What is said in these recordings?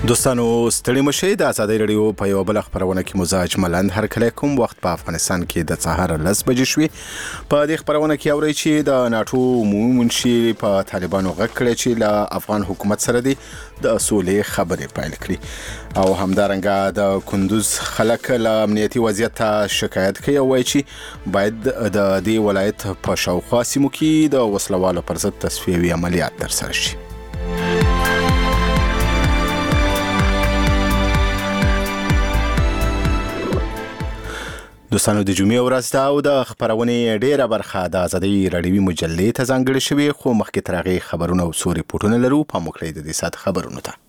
دوستانو ستړي مشئ د ازادۍ رادیو په یو بل خبرونه کې مزاج ملند هر کله کوم وخت په افغانستان کې د سهار 10 بجې شوي په دې خبرونه کې اوري چې د ناتو عمومي منشي په طالبانو غږ کړی چې له افغان حکومت سره د سولې خبرې پیل کړي او همدارنګه د کندوز خلک له امنیتي وضعیت شکایت کوي او وایي چې باید د دې ولایت په شاوخوا سیمو کې د وسلوالو پر ضد تصفیوي عملیات ترسره شي. دوستانو د جمعې ورځ ده او د خبرونې ډیره برخه د ازادۍ رادیوي مجلې ته ځانګړې شوې خو مخکې تر هغې خبرونه او څو ریپورټونه لرو په موکړی د دې ساعت خبرونو ته.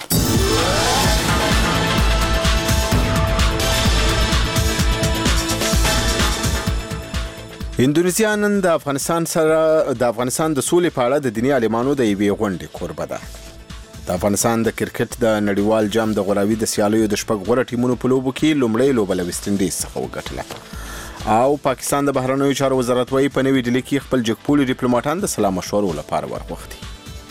اندونیزیا نن د افغانستان د سولې په اړه د دیني عالمانو د یوې غونډې کوربه ده. د افغانستان د کرکټ د نړیوال جام د غوراوي د سیالیو د شپږ غوره ټیمونو په لوبو کې لومړی لوبه له ویسټ انډیز څخه وګټله او پاکستان د بهرنیو چارو وزارت وايي په نوې ډیلي کې خپل جګپولي ډیپلوماټان د سلا مشورو لپاره ورغوښتي.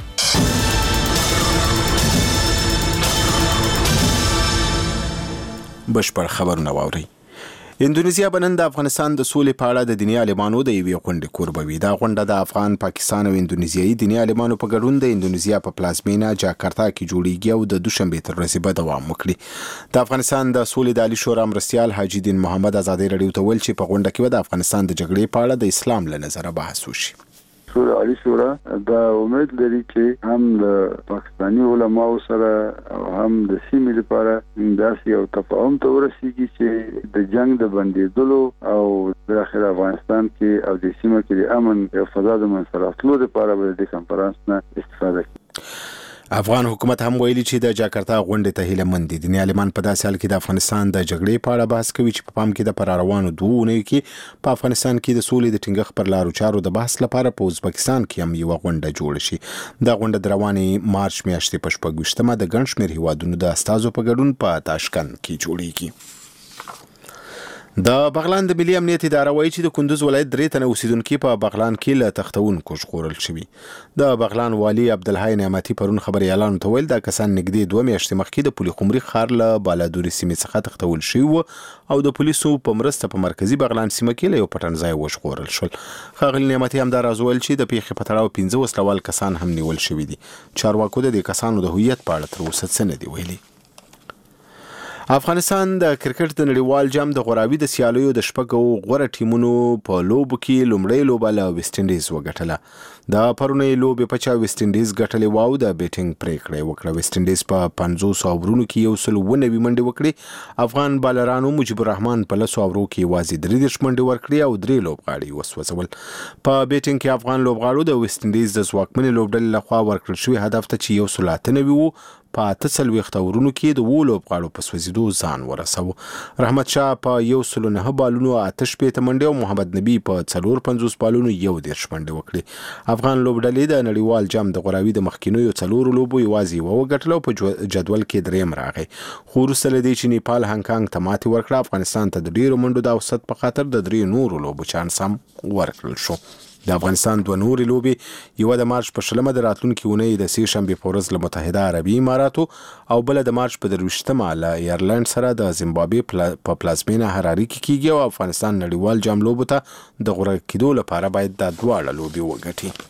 بشپړ خبرونه واورئ. اندونیزیا بنن د افغانستان د سولې په اړه د دیني عالمانو د یوې غونډې کوربه وي. دا غونډه د افغان، پاکستان او اندونیزیایي دیني عالمانو په ګډون د اندونیزیا په پلازمینه جاکارتا کې جوړیږي او د دوشنبې تر ورځې به دوام وکړي. د افغانستان د سولې د عالی شورا مرستیال حاجي دین محمد ازادۍ رادیو ته ویل چې په غونډه کې به د افغانستان د جګړې په اړه د اسلام له نظره بحث وشي. عالی شورا دا امید لري چې هم د پاکستاني علماو سره او هم د سیمې لپاره داسې یو تفاهم ته ورسیږي چې د جنگ د بندیدلو او د اخر افغانستان کې او د سیمه کې د امن او فضا د منځته لپاره به د کانفرنس نه استفاده کوي. افغان حکومت هم ویلي چې د جاکارتا غونډې ته هیله مند دي. دیني عالمان په داسې حال کې د افغانستان د جګړې په اړه بحث کوي چې په پام کې د پر روانو 2 اونیو کې په افغانستان کې د سولې د ټینګښت پر لارو چارو د بحث لپاره په ازبکستان کې هم یو غونډه جوړه شي. دا غونډه د روانې مارچ میاشتې په 26مه د ګڼ شمېر هیوادونو د استازو په ګډون په تاشکند کې جوړیږي. د بغلان د ملي امنیت اداره وایي چې د کندوز ولایت 3 تنه اوسیدونکي په بغلان کې له تختونکو ژغورل شوي. د بغلان والي عبدالحی نعمتي پرون خبري اعلان ته ویل دا کسان نږدې 2 میاشتې مخکې د پولي خمري ښار له بالادوري سیمې څخه تختول شوي او د پولیسو په مرسته په مرکزی بغلان سیمه کې له یو پټن ځای وژغورل شول. ښاغلي نعمتي هم دا راز ویل چې د پیښې په تړاو 15 وسلوال کسان هم نیول شوي دي. چارواکو د دې کسانو د هویت په اړه تر اوسه څه نه دي ویلي. افغانستان د کرکټ د نړیوال جام د غوراوي د سیالیو د شپږو غوره ټیمونو په لوبو کې لومړی لوبه له ویسټ انډیز وګټله. د پرونۍ لوبې په چا ویسټ انډیز ګټلې واو د بیټینګ پریکړه وکړه. ویسټ انډیز په 500 اوورونو کې 190 منډې وکړې. افغان بالرانو مجيب الرحمن په 100 اوورو کې یوازې 3 منډې ورکړې او 3 لوبغاړي وسوځول. په بیټینګ کې افغان لوبغاړو د ویسټ انډیز د ځواکمنې لوبډلې لخوا ورکړل شوی هدف ته چې 193 وو په 48 اوورونو کې د 2 لوبغاړو په سوځېدو ځان ورساوه. رحمت شاه په 109 بالونو 8 منډې او محمد نبی په 450 بالونو 11 منډې وکړې. افغان لوبډلې د نړیوال جام د غوراوي د مخکینیو 4 لوبو یوازې وګټله او په جدول کې دریم راغی. خو وروسته له دې چې نیپال هانګ ته ماتې ورکړه افغانستان ته د ډیرو منډو د اوسط په خاطر د 3 نورو لوبو چانس هم ورکړل شو. د افغانستان 2 نورې لوبې یو د مارچ په 20 د راتلونکي اونۍ د سې شنبې په ورځ له متحده عربي اماراتو او بل د مارچ په 23مه له ایرلند سره د زیمبابوې په پلازمینه حراري کې کیږي او افغانستان نړیوال جام لوبو ته د غوره کېدو لپاره باید د 2 لوبې وګټي.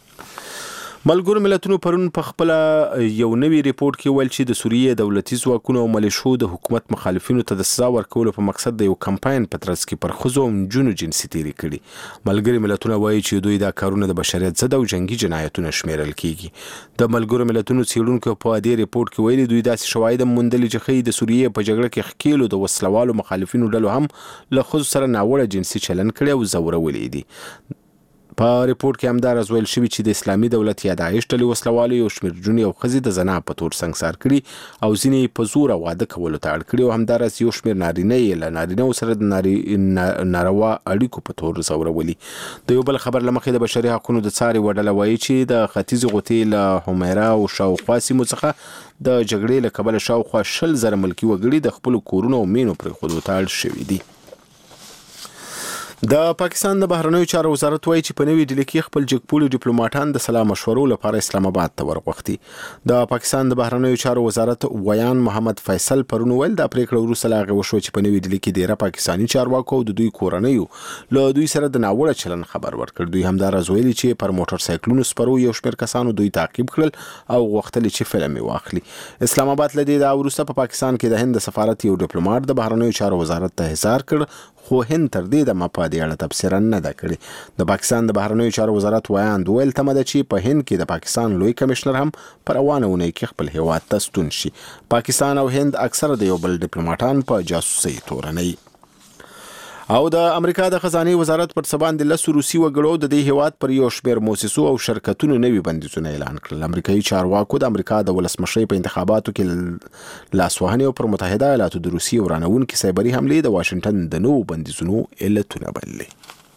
ملګرو ملتونو پرون په خپل یو نوی ریپورت کې ویل چې د سوریې دولتي ځواکونو او ملیشو د حکومت مخالفینو ته د سزا ورکولو په مقصد د یو کمپاین په ترڅ کې پر ښځو او نجونو جنسي تېري کړي. ملګري ملتونه وایي چې دوی دا کارونه د بشریت ضد او جنگي جنایتونه شمیرل کیږي. د ملګرو ملتونو څېړونکو په دې ریپورت کې ویلي دوی داسې شواهد موندلي چې ښیي د سوریې په جګړه کې ښکېلو د وسلوالو مخالفینو ډلو هم له ښځو سره ناوړه جنسي چلن کړی او ځورولي دي. په ریپورت کې همدا راز ویل شوي چې د اسلامي دولت یا داعش ډلې وسلوالو یو شمېر نجونې او ښځې د زنا په تور سنګسار کړي او ځینې په زوره واده کولو ته اړ کړي او همداراز یو شمېر نارینه یې له نارینهو سره د ناروا اړیکو په تور ځورولي. د یو بل خبر له مخې د بشري حقونو د څارې وډله وایي چې د ختیځې غوطې له حمیره او شاوخوا سیمو څخه د جګړې له کبله شاوخوا 20,000 ملکي وګړي د خپلو کورونو او مینو پرېښودو ته اړ شوي دي. د پاکستان د بهرنیو چارو وزارت وایي چې په نوې ډیلي کې خپل جګپولي ډیپلوماټان د سلا مشورو لپاره اسلام آباد ته ورغوښتي. د پاکستان د بهرنیو چارو وزارت ویان محمد فیصل پرون ویل د پریکړه وروسته لا غوښو چې په نوې ډیلي کې ډیره پاکستاني چارواکو د دوی کورنیو له دوی سره د ناوړه چلن خبر ورکړ. دوی همدارز ویلي چې پر موټر سایکلونو سپرو یو شمېر کسانو دوی تعقیب کړل او غوښتل چې فلم واخلي. اسلام آباد لدی دا وروسته په پاکستان کې د هند سفارت یو ډیپلوماټ د بهرنیو چارو وزارت ته احضار کړ، خو هند تر دې د مپادې اړه تبصره نه ده کړې. د پاکستان د بهرنیو چارو وزارت ویان ویل تمه ده چې په هند کې د پاکستان لوی کمشنر هم پر روانه اونۍ کې خپل هیواد ته ستون شي. پاکستان او هند اکثره د یو بل ډیپلوماټان په جاسوسي تورنوي. او د امریکا د خزانه وزارت پر سبا د لسو روسي وګړو د دې هیواد پر یو شمېر مؤسسو او شرکتونو نوي بندیزونه اعلان کړل. امریکایي چارواکو د امریکا د ولسمشرۍ په انتخاباتو کې لاسوهنې او پر متحده ایالاتو د روسي ورانونکو سایبري حملې د واشنگټن د نوو بندیزونو علتونه بللي.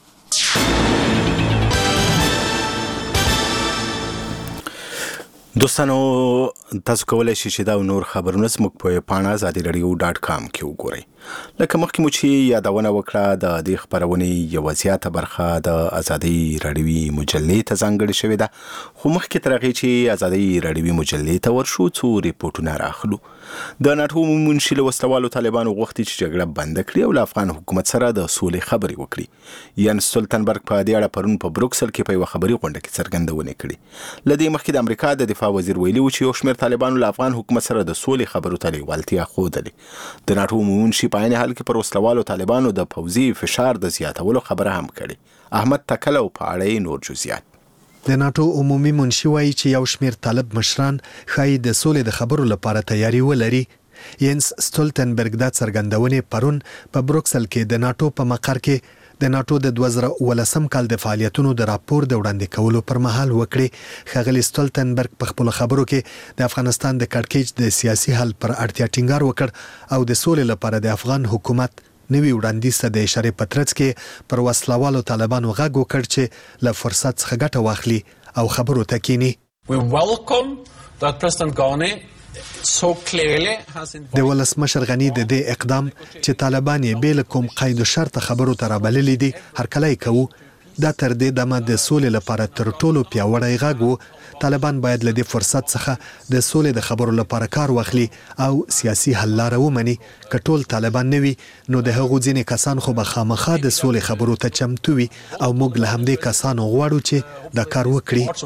دوستانو تاسو کولای شئ چې دا نور خبرونه زموږ په پاڼه azadiradio.com کې وګورئ. لکه مخکې مو چې یادونه وکړه د دې خبرونې یوه زیاته برخه د ازادي راډیوي مجلې ته ځانګړې شوې ده، خو مخکې تر هغې چې ازادي راډیوي مجلې ته ورشو څو ریپورټونه راخلو. د ناټو عمومي منشي له وسلوالو طالبانو غوښتي چې جګړه بنده کړي او له افغان حکومت سره د سولې خبرې وکړي. یانس سولتنبرګ په دې اړه پرون په بروکسل کې په یوه خبري غونډه کې څرګندونې کړې. له دې مخکې د امریکا د دفاع وزیر ویلي و چې یو شمېر طالبانو له افغان حکومت سره د سولې خبرو ته لیوالتیا ښودلې. د ناټو عمومي منشي په عین حال کې پر وسلوالو طالبانو د پوځي فشار د زیاتولو خبره هم کړې. احمد تکل او په اړه نور جزئیات. د ناټو عمومي منشي وایي چې یو شمېر طالب مشران ښایي د سولې د خبرو لپاره تیاری ولري. ینس سټولټنبرګ دا څرګندونې پرون په بروکسل کې د ناټو په مقر کې د ناټو د 2019 کال د فعالیتونو د راپور د وړاندې کولو پر مهال وکړي. ښاغلي سټولټنبرګ په خپل خبرو کې د افغانستان د کړکېچ د سیاسي حل پر اړتیا ټینګار وکړ او د سولې لپاره د افغان حکومت نوی وړاندیز ته د اشارې په ترڅ کې پر وسلوالو طالبانو غږ وکړ چې له فرصت څخه ګټه واخلي او خبرو ته کینی. We welcome that President Ghani so clearly has د ولسمشر غنی د دې اقدام چې طالبان یې بل کوم قید و شرط خبرو ته رابللي دي هرکلی کوو. دا تر دې دمه د سولې لپاره تر ټولو پیاوړی غږ و. طالبان باید له دې فرصت څخه د سولې د خبرو لپاره کار واخلي او سیاسي حل لاره ومني. که ټول طالبان نه وي نو د هغو ځینې کسان خو به خامخا د سولې خبرو ته چمتو وي او موږ له همدې کسانو غواړو چې دا کار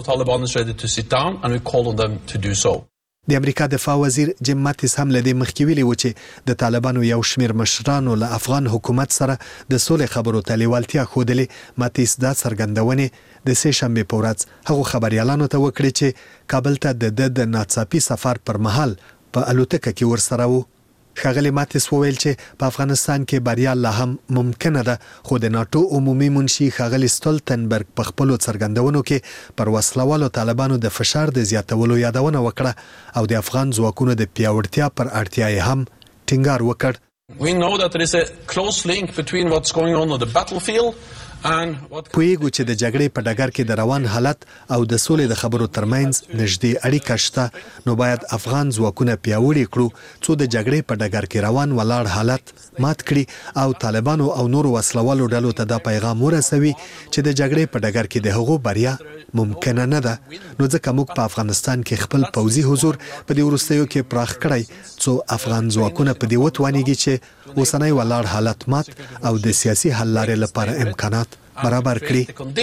وکړي. د امریکا دفاع وزیر جیم ماتیس هم له دې مخکې ویلي و چې د طالبانو یو شمېر مشرانو له افغان حکومت سره د سولې خبرو ته لیوالتیا ښودلې. ماتیس دا څرګندونې د سې شنبې په ورځ هغو خبریالانو ته وکړي چې کابل ته د ناڅاپي سفر پر مهال په الوتکه کې ورسره وو. ښاغلي ماتیس وویل چې په افغانستان کې بریا لا هم ممکنه ده، خو د ناټو عمومي منشي ښاغلي سټولټنبرګ په خپلو څرګندونو کې پر وسلوالو طالبانو د فشار د زیاتولو یادونه وکړه او د افغان ځواکونو د پیاوړتیا پر اړتیا یې هم ټینګار وکړ. We know that there is a close link between what's going on the battlefield پوهیږو چې د جګړې په ډګر کې د روان حالت او د سولې د خبرو ترمنځ نږدې اړیکه شته، نو باید افغان ځواکونه پیاوړي کړو څو د جګړې په ډګر کې روان ولاړ حالت مات کړي او طالبانو او نورو وسلوالو ډلو ته دا پیغام ورسوي چې د جګړې په ډګر کې د هغو بریا ممکنه نه ده. نو ځکه موږ په افغانستان کې خپل پوځي حضور په دې وروستیو کې پراخ کړی څو افغان ځواکونه په دې وتوانیږي چې اوسنی ولاړ حالت مات او د سیاسي حل لارې لپاره امکانات برابر کړي.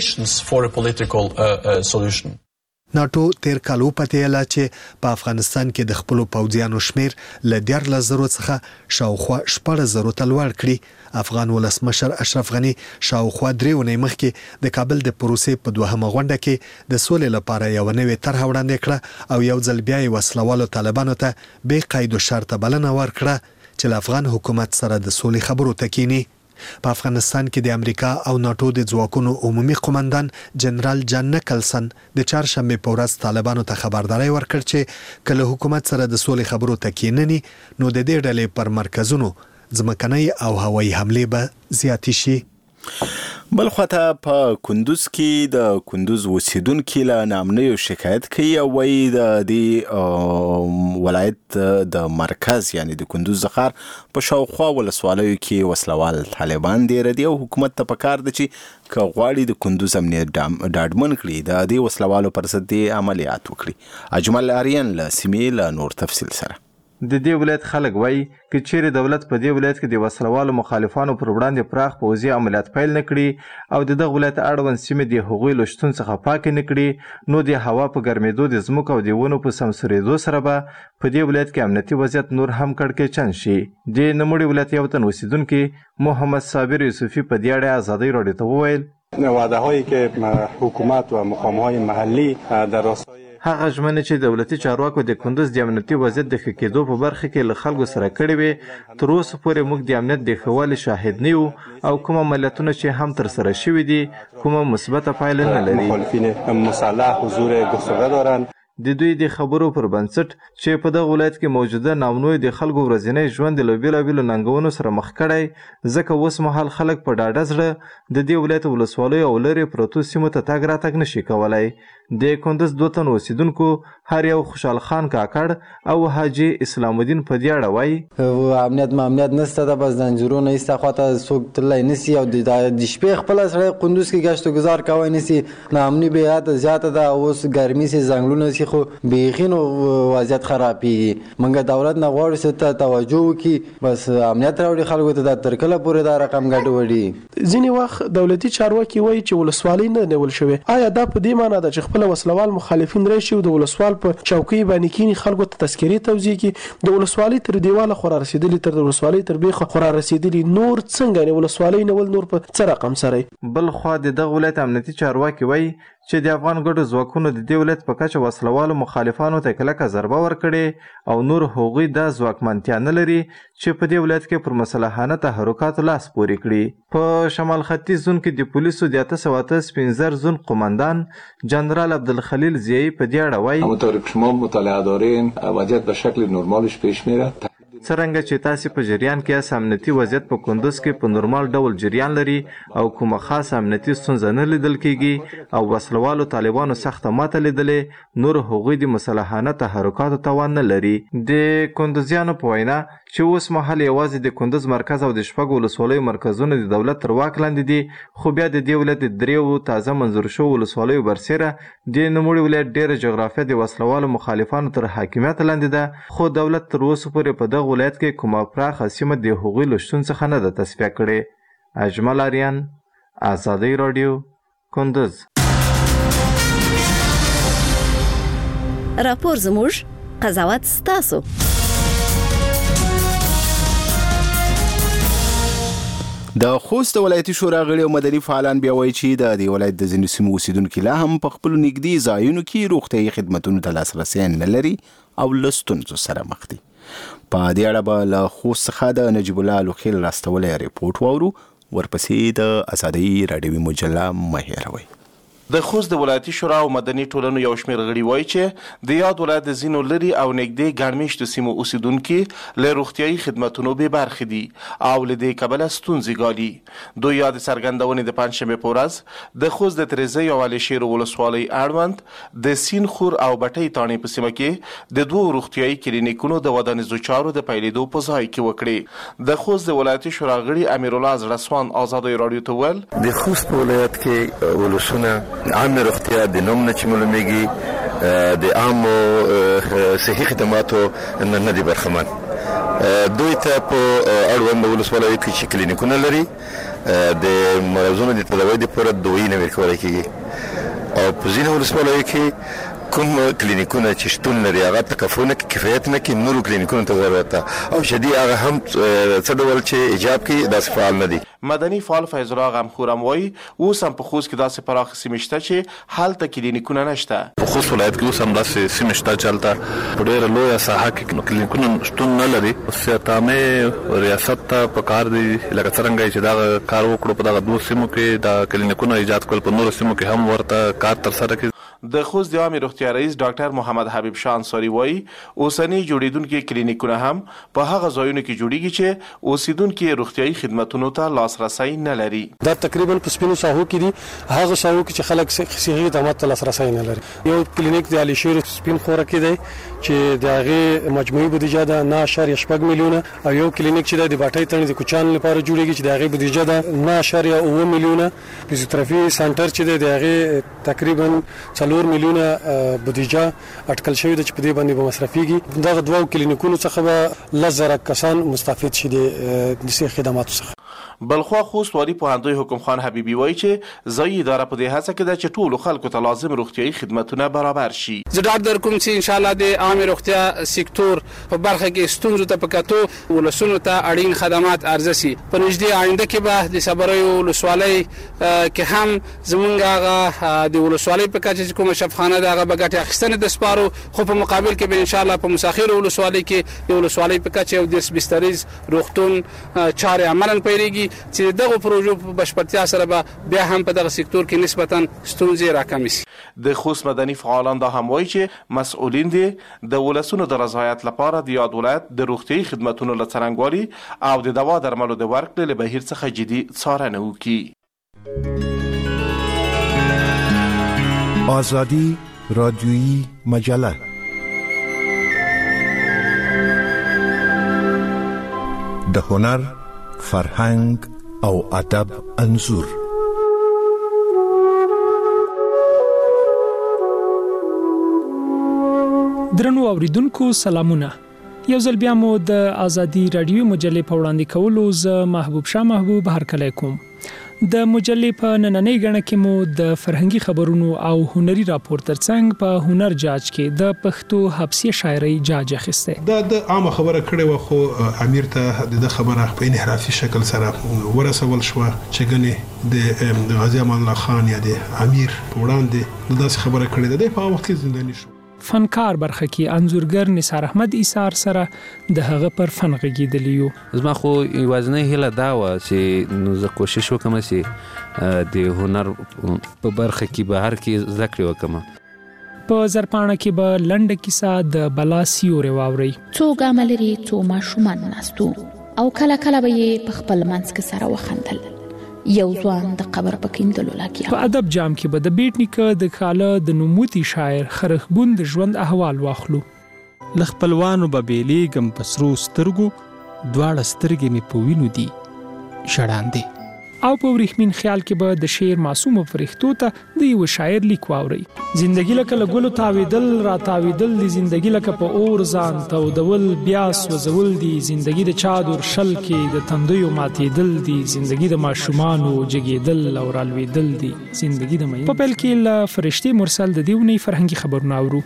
ناټو تیر کال وپتېله چې په افغانستان کې د خپلو پوځیانو شمیر له 14,000 څخه شاوخوا 14,000 ته لوړ کړي. افغان ولسمشر اشرف غنی شاوخوا 3 اونۍ مخکې د کابل د پروسې په دوهمه غونډه کې د سولې لپاره یو نوې طرح وړاندې کړه او یو ځل بیا یې وسلوالو طالبانو ته بې قید و شرطه بلنه ورکړه چې له افغان حکومت سره د سولې خبرو ته کینی. په افغانستان کې د امریکا او ناټو د ځواکونو عمومي قومندان جنرال جان نکلسن د چهارشنبې په ورځ طالبانو ته خبرداری ورکړ چې کله حکومت سره د سولې خبرو ته کینني نو د دې ډلې پر مرکزونو ځمکنۍ او هوایي حملې به زیاتې شي. بل خواته په کندوز کې د کندوز اوسیدونکي له نامنیو شکایت کوي او وایي د دې ولایت د مرکز یعنی د کندوز څخه په شاوخوا ولسوالیو کې وسلوال طالبان ډېر دي او حکومت ته پکار ده چې که غواړي د کندوز امنیت ډاډمن کړي د دې وسلوالو پر ضد عملیات وکړي. اجمل آریان له سیمې له نور تفصیل سره. د دې ولایت خلک وایي که چیرې دولت په دې ولایت کې د وسلوالو مخالفانو پر وړاندې پراخ پوځي عملیات پیل نه کړي او د دغه ولایت اړوند سیمې د هغوی له شتون څخه پاکې نه کړي نو د هوا په ګرمېدو د ځمکو او د ونو په سمسورېدو سره به په دې ولایت کې امنیتي وضعیت نور هم کړکېچن شي. د نوموړي ولایت یو تن اوسیدونکي محمد صابر یوسفي په دې اړه ازادۍ راډیو ته وویل وعده هایی که حکومت و مقام های محلی در راستای هغه ژمنې چې دولتي چارواکو د کندوز د امنیتي وضعیت د ښه کېدو په برخه کې له خلکو سره کړې وې تر اوسه پورې موږ د امنیت د ښه والي شاهد نه یو او کوم عملیاتونه چې هم ترسره شوي دي کومه مثبته پایله نه لري. مخالفین مسلح حضور گسترده دارند. د دوی د خبرو پر بنسټ چې په دغه ولایت کې موجوده نامنوي د خلکو ورځنی ژوند له بېلابېلو ننګونو سره مخ کړی ځکه اوس مهال خلک په ډاډه زړه د دې ولایت ولسوالیو او لرې پرتو سیمو ته تګ راتګ نشي کولی. د کندوز 2 تن اوسیدونکو هر یو خوشحال خان کاکړ او حاجي اسلام الدین په دې اړه وایي امنیت نشته ده بس زنجیرونه ایسته خواته څوک تللی نشي او د شپې خپله سړی کندوز کې ګشت و ګذار کوی نشي ناامني بې زیاته ده اوس ګرمي سي ځنګلونه سي خو بیخي نو وضعیت خرابېږي. موږ دولت نه غواړو چې ته توجه وکړي بس امنیت راوړي خلکو ته دا تر کله پورې دا رقم ګډوډي. ځینې وخت دولتي چارواکي وایي چې ولسوالۍ نه نیول شوې آیا دا په دې معنی ده چې خپل وسلوال مخالفین راشي او د ولسوال په چوکۍ باندې کینی خلکو ته تذکيري توزیع کی د ولسوالۍ تر دیواله خورا رسیدلی تر د ولسوالۍ تر بیخه خورا رسیدلی نور څنګه نه ولسوالۍ نول نور په څه رقم سره. بل خو د دغه ولایت امنیتي چارواکي وایي چې د افغان ګډو ځواکونو د دې ولایت په کچه وسلوالو مخالفانو ته کلکه ضربه ورکړې او نور هغوی دا ځواکمنتیا نه لري چې په دې ولایت کې پر مسلحانه تحرکاتو لاس پورې کړي. په شمال ختیځ زون کې د پولیسو د 885 زون قماندان جنرال عبدالخلیل ضیایی په دې اړه وایي همونطور که شما مطالعه دارین وضعیت به شکل نرمالش پیش میره. څرنګه چې تاسې په جریان کې امنیتي وضعیت په کندوز کې په نورمال ډول جریان لري او کومه خاص امنیتي ستونزه نه لیدل کېږي او وسلوالو طالبانو سخته ماته لیدلې نور هغوی د مسلحانه تحرکاتو توان نه لري. د کندوزیانو په وینا چې اوس مهال یوازې د کندوز مرکز او د شپږو ولسوالیو مرکزونه د دولت تر واک لاندې دي خو بیا د دې ولایت د 3 تازه منظور شوو ولسوالیو برسیره د نوموړي ولایت ډېره جغرافیه د وسلوالو مخالفانو تر حاکمیت لاندې ده خو دولت تر اوسه پورې په دغه ولایت کې کومه پراخه سیمه د هغوی له شتون څخه نه ده تصفیه کړې. اجمل آریان ازادۍ راډیو کندوز. راپور زموږ قضاوت ستاسو. د خوست ولایتي شورا غړي او مدني فعالان بیا وایي چې د دې ولایت د ځینو سیمو اوسیدونکي لا هم په خپلو نږدې ځایونو کې روغتیايي خدمتونو ته لاسرسی نه لري او له ستونزو سره مخ دي. په دې اړه به له خوست څخه د نجیب الله لوخیل راستولی ریپورټ واورو ورپسې د ازادۍ راډیوي مجله مه هېروئ. د خوست د ولایتي شورا او مدني ټولنو یو شمېر غړي وایي چې د یاد ولایت د ځینو لرې او نږدې ګڼمېشتو سیمو اوسیدونکي له روغتیايي خدمتونو بې برخې دي او له دې کبله ستونزې ګالي. دوی یا د څرګندونې د پنجشنبې په ورځ د خوست د تریزۍ او علي ولسوالۍ اړوند د سین خور او بټۍ تاڼې په سیمه کې د 2 روغتیايي کلینیکونو د ودانیزو چارو د پیلېدو په ځای کې وکړې. د خوست د ولایتي شورا غړي امیرالله زړسوان ازادۍ راډیو ته ویل د خوست په ولایت کې ولسونه عامه روغتیا د نوم نه چې معلومیږي د عامو صحي خدماتو نه دي برخمن. دوی ته په اړوند ولسوالیو کې چې کلینیکونه لري د مرضونو د تداوی لپاره دوی نه ورکول کېږي او په ځینو ولسوالیو کې کوم کلینیکونه چې شتون لري هغه تکفونه کفایت نه کوي نورو کلینیکونو ته ضرورت او شدي هغه هم څه ډول چې ایجاب کوي داسې فعال نه دي. مدني فعال فیض الله غمخورم وایي اوس هم په خوست کې داسې پراخه سیمې شته چې هلته کلینیکونه نشته. په خوست ولایت کې اوس هم داسې سیمې شته چې هلته په ډېره لویه ساحه کې کلینیکونه شتون نه لري. سیاتامې ریاست ته په کار دی لکه څرنګه چې دغه کار وکړو په دغه 2 سیمو کې د کلینیکونه ایجاد کول په نورو سیمو کې هم ورته کار ترسره کړي. د خوست د عامه روغتیا رئیس ډاکټر محمد حبیب شاه انصاری وایي اوسنی جوړیدونکو کلینیکونه هم په هغه ځایونو کې جوړیږي چې اوسیدونکو روغتیايي خدماتو ته لاسرسي نه لري. دا تقریبا په سپینو ساحو کې دي، هغه ساحو کې چې خلک صحي خدمات ته لاسرسي نه لري. یو کلینیک د علي شیر سپین خوره کې دی چې د هغه مجموعي بودیجه ده 9.8 میلیونه، او یو کلینیک چې د باټۍ تڼۍ د کوچان لپاره جوړیږي چې د هغه بودیجه ده 9.9 میلیونه. فزیوتراپي سنټر چې د هغه تقریبا 4 میلیونه بودیجه اټکل شوی د چې په دې باندې به مصرفيږي. دغه دوه کلینیکونو څخه به 10,000 کسان مستفید شي د صحي خدماتو څخه. بلخوا خوست والي پوهندوی حکم خان حبیبي وایي چې ځای اداره په دې هڅه کې ده چې ټولو خلکو ته لازم روغتیايي خدماتونه برابر شي. زه ډاډ درکوم چې ان شاء الله د عامه روغتیا سکتور په برخه کې ستونزو ته پکاتو ولسونو ته اړین خدمات ارزسي. په نږدې آینده کې به د صبري ولسوالۍ کې هم زمونږ هغه د ولسوالۍ په کچه چې کومه شفخانه دغه بغټ اخیستنه د سپارو، خو په مقابل کې به ان شاء الله په مساخر ولسوالۍ کې د ولسوالۍ په کچه یو د بستریز روغتون چارې عملاً پیریږي چې دغه پروژو په بشپړتیا سره به بیا هم په دغه سکتور کې نسبتاً ستونزې راکمې شي. د خوست مدني فعالان دا هم وایي چې مسؤلین دي د ولسونو د رضایت لپاره د یاد ولایت د روغتیايي خدماتو له څرنګوالي او د دوا درملو د ورکړې له بهیر څخه جدي څارنه وکړي. آزادی رادیویی مجله د هنر، فرهنګ او ادب انځور. درنو اوریدونکو سلامونه. یو ځل بیا مو د آزادی رادیویی مجلې په وړاندې کولو زه محبوب شاه محبوب هرکلی کوم. د مجلې په نننۍ غړنه کې مو د فرهنګي خبرونو او هنري راپور ترڅنګ په هنر جاج کې د پښتو حبسي شاعري جاج اخیسته. د عامه خبره کړې و خو امیر ته د خبره په انحرافي شکل سره ورسول شو چې ګنې د غازی امان الله خان یا د امیر په وړاندې داسې خبره کړې ده په وخت کې زنداني شو. فنکار برخه کې انځورګر نثار احمد ایثار سره د هغه پر فن غږیدلیو. زما خو یوازنی هله دا و چې نو زه کوشش وکم چې د هنر په برخه کې به هر کې ذکر وکم. په زرپانه کې به لنډه کیسه د بلا سیوري واوري. څو ګاملري څو ماشومان ناستو او کله کله به یې په خپل منځ کې سره وخندل. یو ځوان د قبر په کیندلو لاګیا. په ادب جام کې به د بیت نیکه د خاله د نوموتی شاعر خرخبون د ژوند احوال واخلو. لخپلوانو به بیلیږم په سرو سترګو، دواړه سترګې مې په وینو دي شړاندې. او په ورېښمین خیال کې به د شعر معصوم فرښتو ته د یو شاعر لیک واوري. زندگی لکه لګولو تاویدل را تاویدل دي، زندگی لکه په اور ځان تودول بیا سوځول دي، زندگی د چادر شل کې د تندیو ماتېدل دي، زندگی د ماشومانو جګېدل او رالوېدل دي، زندگی د مې. په پیل کې له فرښتې مرسل د دیونی فرهنګي خبرونه اورو.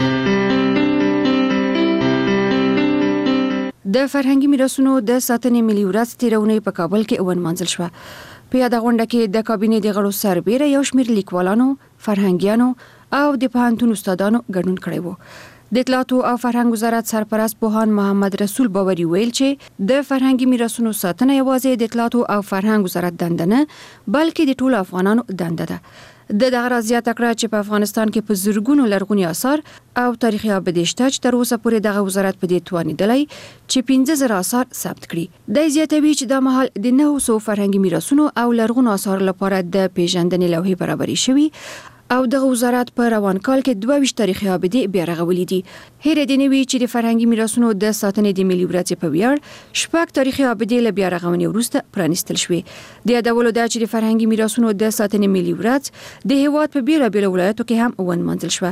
د فرهنګي میراثونو د ساتنې ملي ورځ تیرونې په کابل کې ونمانځل شوه. په یاد غونډه کې د کابینې د غړو سربېره یو شمېر لیکوالانو، فرهنګیانو او د پوهنتون استادانو ګډون کړی وو. د اطلاعاتو او فرهنګ وزارت سرپرست پوهان محمد رسول باوري ویل چې د فرهنګي میراثونو ساتنه یوازې د اطلاعاتو او فرهنګ وزارت دنده نه بلکې د ټولو افغانانو دنده ده. د دغه راځي تکړه چې په افغانستان کې په زرګونو لرغوني آثار او تاریخي ابدي شته چې تر اوسه پورې دغه وزارت په دې توانیدلی چې 15,000 آثار ثبت کړي. د زیاتوي چې د مهال د 900 فرهنګي میراثونو او لرغونو آثار لپاره د پیژندنې لوحې برابرې شوي او دغه وزارت په روان کال کې 22 تاریخي ابدي بیا رغولې دي. هیر دې نوي چې د فرهنګي میراثونو د ساتنې د ملي ورځ په ویاړ شپږ تاریخي ابدي له بیا رغونې وروسته پرانیستل شوې. د یادولو دا چې د فرهنګي میراثونو د ساتنې ملي ورځ د هیواد په بیلابیلو ولایتو کې هم ونمانځل شوه.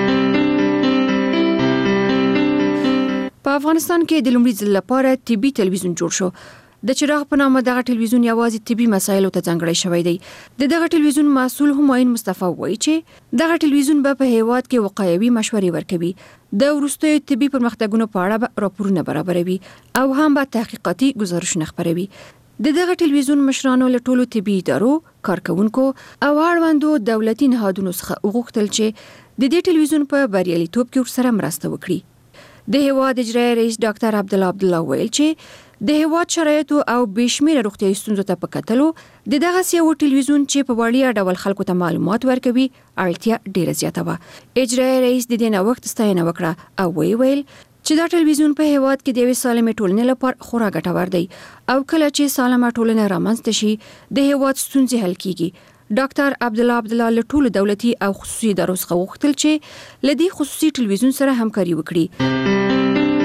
په افغانستان کې د لومړي ځل لپاره طبي تلویزیون جوړ شو. د چراغ په نامه دغه ټلویزیون یوازې طبي مسایلو ته ځانګړی شوی دی. د دغه ټلویزیون مسؤل همایون مصطفی وایي چې دغه ټلویزیون به په هیواد کې وقایوي مشورې ورکوي، د وروستیو طبي پرمختګونو په اړه به راپورونه برابروي او هم به تحقیقاتي ګزارشونه خپروي. د دغه ټلویزیون مشرانو له ټولو طبي ادارو، کارکونکو او اړوندو دولتي نهادونو څخه وغوښتل چې د دې ټلویزیون په بریالیتوب کې ورسره مرسته وکړي. د هیواد اجرایي رئیس ډاکټر عبدالله ویل چې د هیواد شرایطو او بشمیره روغتیايي ستونزو ته په کتلو د دغه یو ټلویزیون چې په وړیا ډول خلکو ته معلومات ورکوي اړتیا ډیره زیاته وه. اجرایي رئیس د دې نوښت ستاینه وکړه او ویل چې دا ټلویزیون په هیواد کې د یوې سالمې ټولنې لپاره خورا ګټور دی او کله چې سالمه ټولنه رامنځته شي د هیواد ستونزې حل کیږي. ډاکټر عبدالله له ټولو دولتي او خصوصي ادارو څخه غوښتل چې له دې خصوصي ټلویزیون سره همکاري وکړي.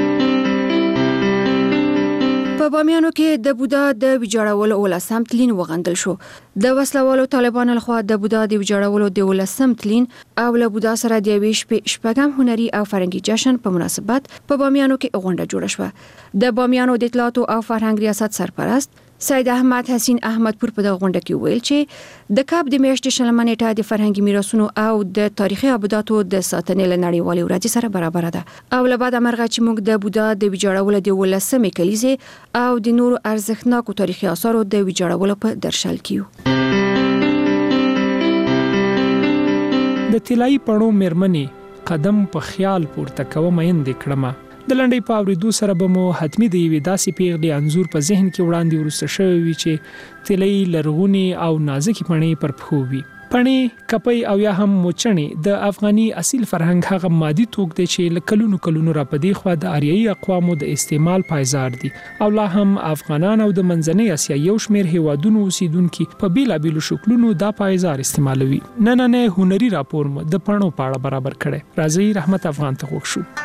په بامیانو کې د بودا د ویجاړولو 18 تلین وغندل شو. د وسلوالو طالبانو لخوا د بودا د ویجاړولو د 18 تلین او له بودا سره د یوې شپې شپږم هنري او فرهنګي جشن په مناسبت په بامیانو کې غونډه جوړه شوه. د بامیانو د اطلاعات او فرهنګ ریاست سرپرست سید احمد حسین احمدپور په دغه غونډه کې ویل چې د کاب د میاشتې شلمه نیټه د فرهنګي میراثونو او د تاریخي ابداتو د ساتنې له نړیوالې ورځې سره برابر ده او له بعد مرغه چې موږ د بودا د ویجاړولو د 18مې کلیزې او د نورو ارزښتناکو تاریخي آثارو د ویجاړولو په درشل کیو. د طلایي پړو مېرمنې قدم په خیال پورته کوم یندې کړمه. د لنډۍ په اورېدو سره به مو حتمي د یوې داسې پیغلې انځور په ذهن کې وړاندې وروسته شوی وي چې طلایي لرغونې او نازکې پڼې پر پښو وي. پڼې، کپۍ او یا هم موچڼې د افغاني اصیل فرهنګ هغه مادي توک دی چې له کلونو را پدې خوا د آریایي اقوامو د استعمال پایزار دي او لا هم افغانان او د منځنۍ اسیا یو شمېر هیوادونو اوسیدونکي په بیلابیلو شکلونو دا پایزار استعمالوي. نن هنري راپور مو د پڼو په اړه برابر کړی. راځي رحمت افغان ته غوښ شو.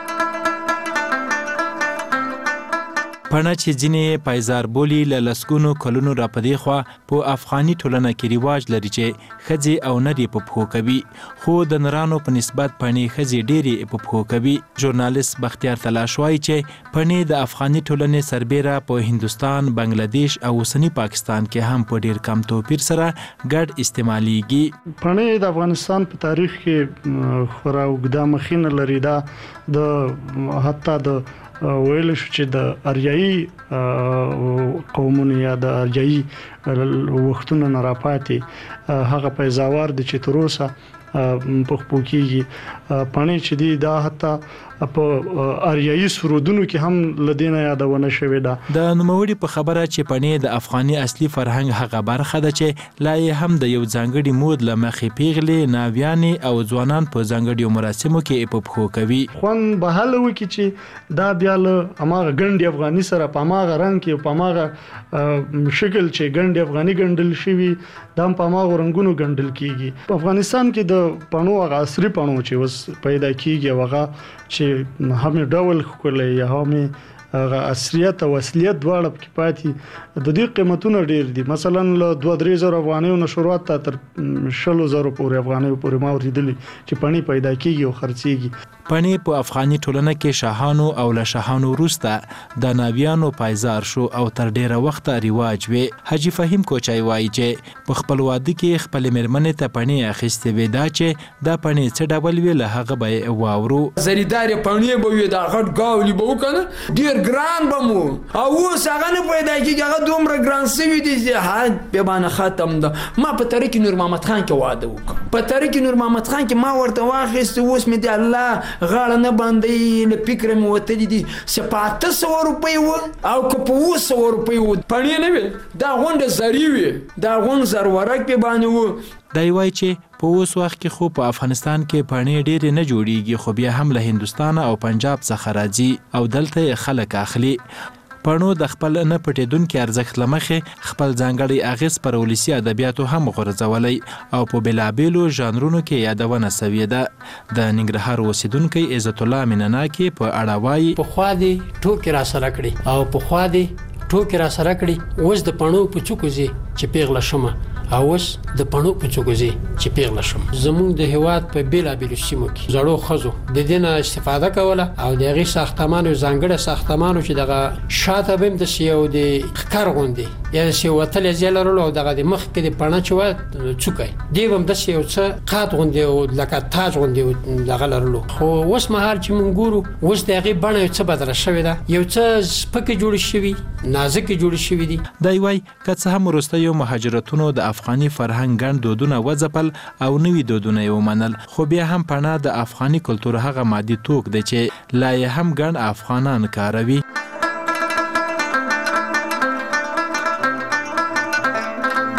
پڼه چې ځینې پایزار بولي له لسګونو کلونو را پدې خوا په افغاني ټولنه کې رواج لري چې ښځې او نر یې په پښو کوي، خو د نرانو په نسبت پڼې ښځې ډېرې په پښو کوي. ژورنالیست بختیار تلاش وایي چې پڼې د افغاني ټولنې سربیره په هندوستان، بنگلادیش او اوسني پاکستان کې هم په ډېر کم توپیر سره ګډ استعمالېږي. پڼې د افغانستان په تاریخ کې خورا اوږده مخینه لري. دا د حتی د ویل شو چې د اریایي قومونو یا د اریایي وختونو نه راپاتې هغه پیزاوار د چې تر اوسه په خپو کېږي. پڼې چې دی دا حتی په اریایي سرودونو کې هم لدینه یادونه شوې ده. د نوموړي په خبره چې پڼې د افغاني اصلي فرهنګ هغه برخه ده چې لا یې هم د یو ځانګړي مود له مخې پیغلې، ناویانې او ځوانان په ځانګړیو مراسمو کې په پښو کوي. خوند به هله وکړي چې دا بیا له هماغه ګنډې افغاني سره په هماغه رنګ کې په هماغه شکل چې ګنډې افغاني ګنډل شوي دا هم په هماغه رنګونو ګنډل کېږي. په افغانستان کې د پڼو هغه عصري پڼو چې اوس پیدا کېږي هغه چې هم ډول ښکلی یا هم عصریت او اصلیت دواړه پکې پاتې. د دې قیمتونه ډېر دي. مثلا له 2-3 زره افغانیو نه شروعات تر 100 زره پورې افغانیو پورې ما اورېدلي چې پڼې پیدا کېږي او خرڅېږي. پڼې په افغاني ټولنه کې شاهانو او له شاهانو وروسته د ناویانو پایزار شو او تر ډېره وخته رواج وي. حاجي فهیم کوچای وایي چې په خپل واده کې خپلې مېرمنې ته پڼې اخیستې وې. دا چې دا پڼې څه ډول وي له هغه به یې واورو. زریدارې پڼې به وي، دا غټ ګاولي به وکنه ډېر ګران به مو او اوس هغه نه پیدا کېږي. هغه دومره ګران سوي دي چې حد پیمانه ختم ده. ما په تاریخ نور محمد خان کې واده وکړ. په تاریخ نور محمد خان کې ما ورته واخیست. اوس مې د الله غاړه نه باندې له فکره مې وتلي دي چې په 800 روپۍ و او که په 200 روپۍ و. پڼې نه وي، دا غونډه زري وي، دا غونډ زرورک پې باندې و. دی وایي چې په اوس وخت کې خو په افغانستان کې پڼې ډېرې نه جوړیږي، خو بیا هم له هندوستان او پنجاب څخه راځي او دلته یې خلک اخلي. پڼو د خپل نه پټېدونکي ارزښت له مخې خپل ځانګړی اغېز پر ولسي ادبیاتو هم غورځولی او په بېلابېلو ژانرونو کې یادونه سوې ده. د ننګرهار اوسیدونکی عزت الله مینناکي په اړه وایي پخوا دې ټوکې راسره کړي او پخوا دې ټوکې راسره کړي. اوس د پڼو په څوکو ځي چې پیغله شمه او اوس د پڼو په څوکو ځي چې پیغله شم. زموږ د هیواد په بیلابیلو سیمو کې زړو ښځو د دې نه استفاده کوله او د هغې ساختمانو ځانګړی ساختمانو چې دغه شاته به هم داسې یو د ښکر غوندې یا داسې وتلی ځای لرلو او دغه د مخکې د پڼه چې وه څوکی دې به هم داسې یو څه قات غوندې او لکه تاج غوندې دغه لرلو. خو اوس مهال چې موږ ګورو اوس د هغې بڼه یو څه بدله شوې ده، یو څه سپکې جوړې شوي، نازکې جوړې شوي دي. دی وایي که څه هم وروستیو مهاجرتونو د افغاني فرهنګ ګڼ دودونه وځپل او نوي دودونه یې ومنل، خو بیا هم پڼه د افغاني کلتور هغه مادي توک دی چې لا یې هم ګڼ افغانان کاروي.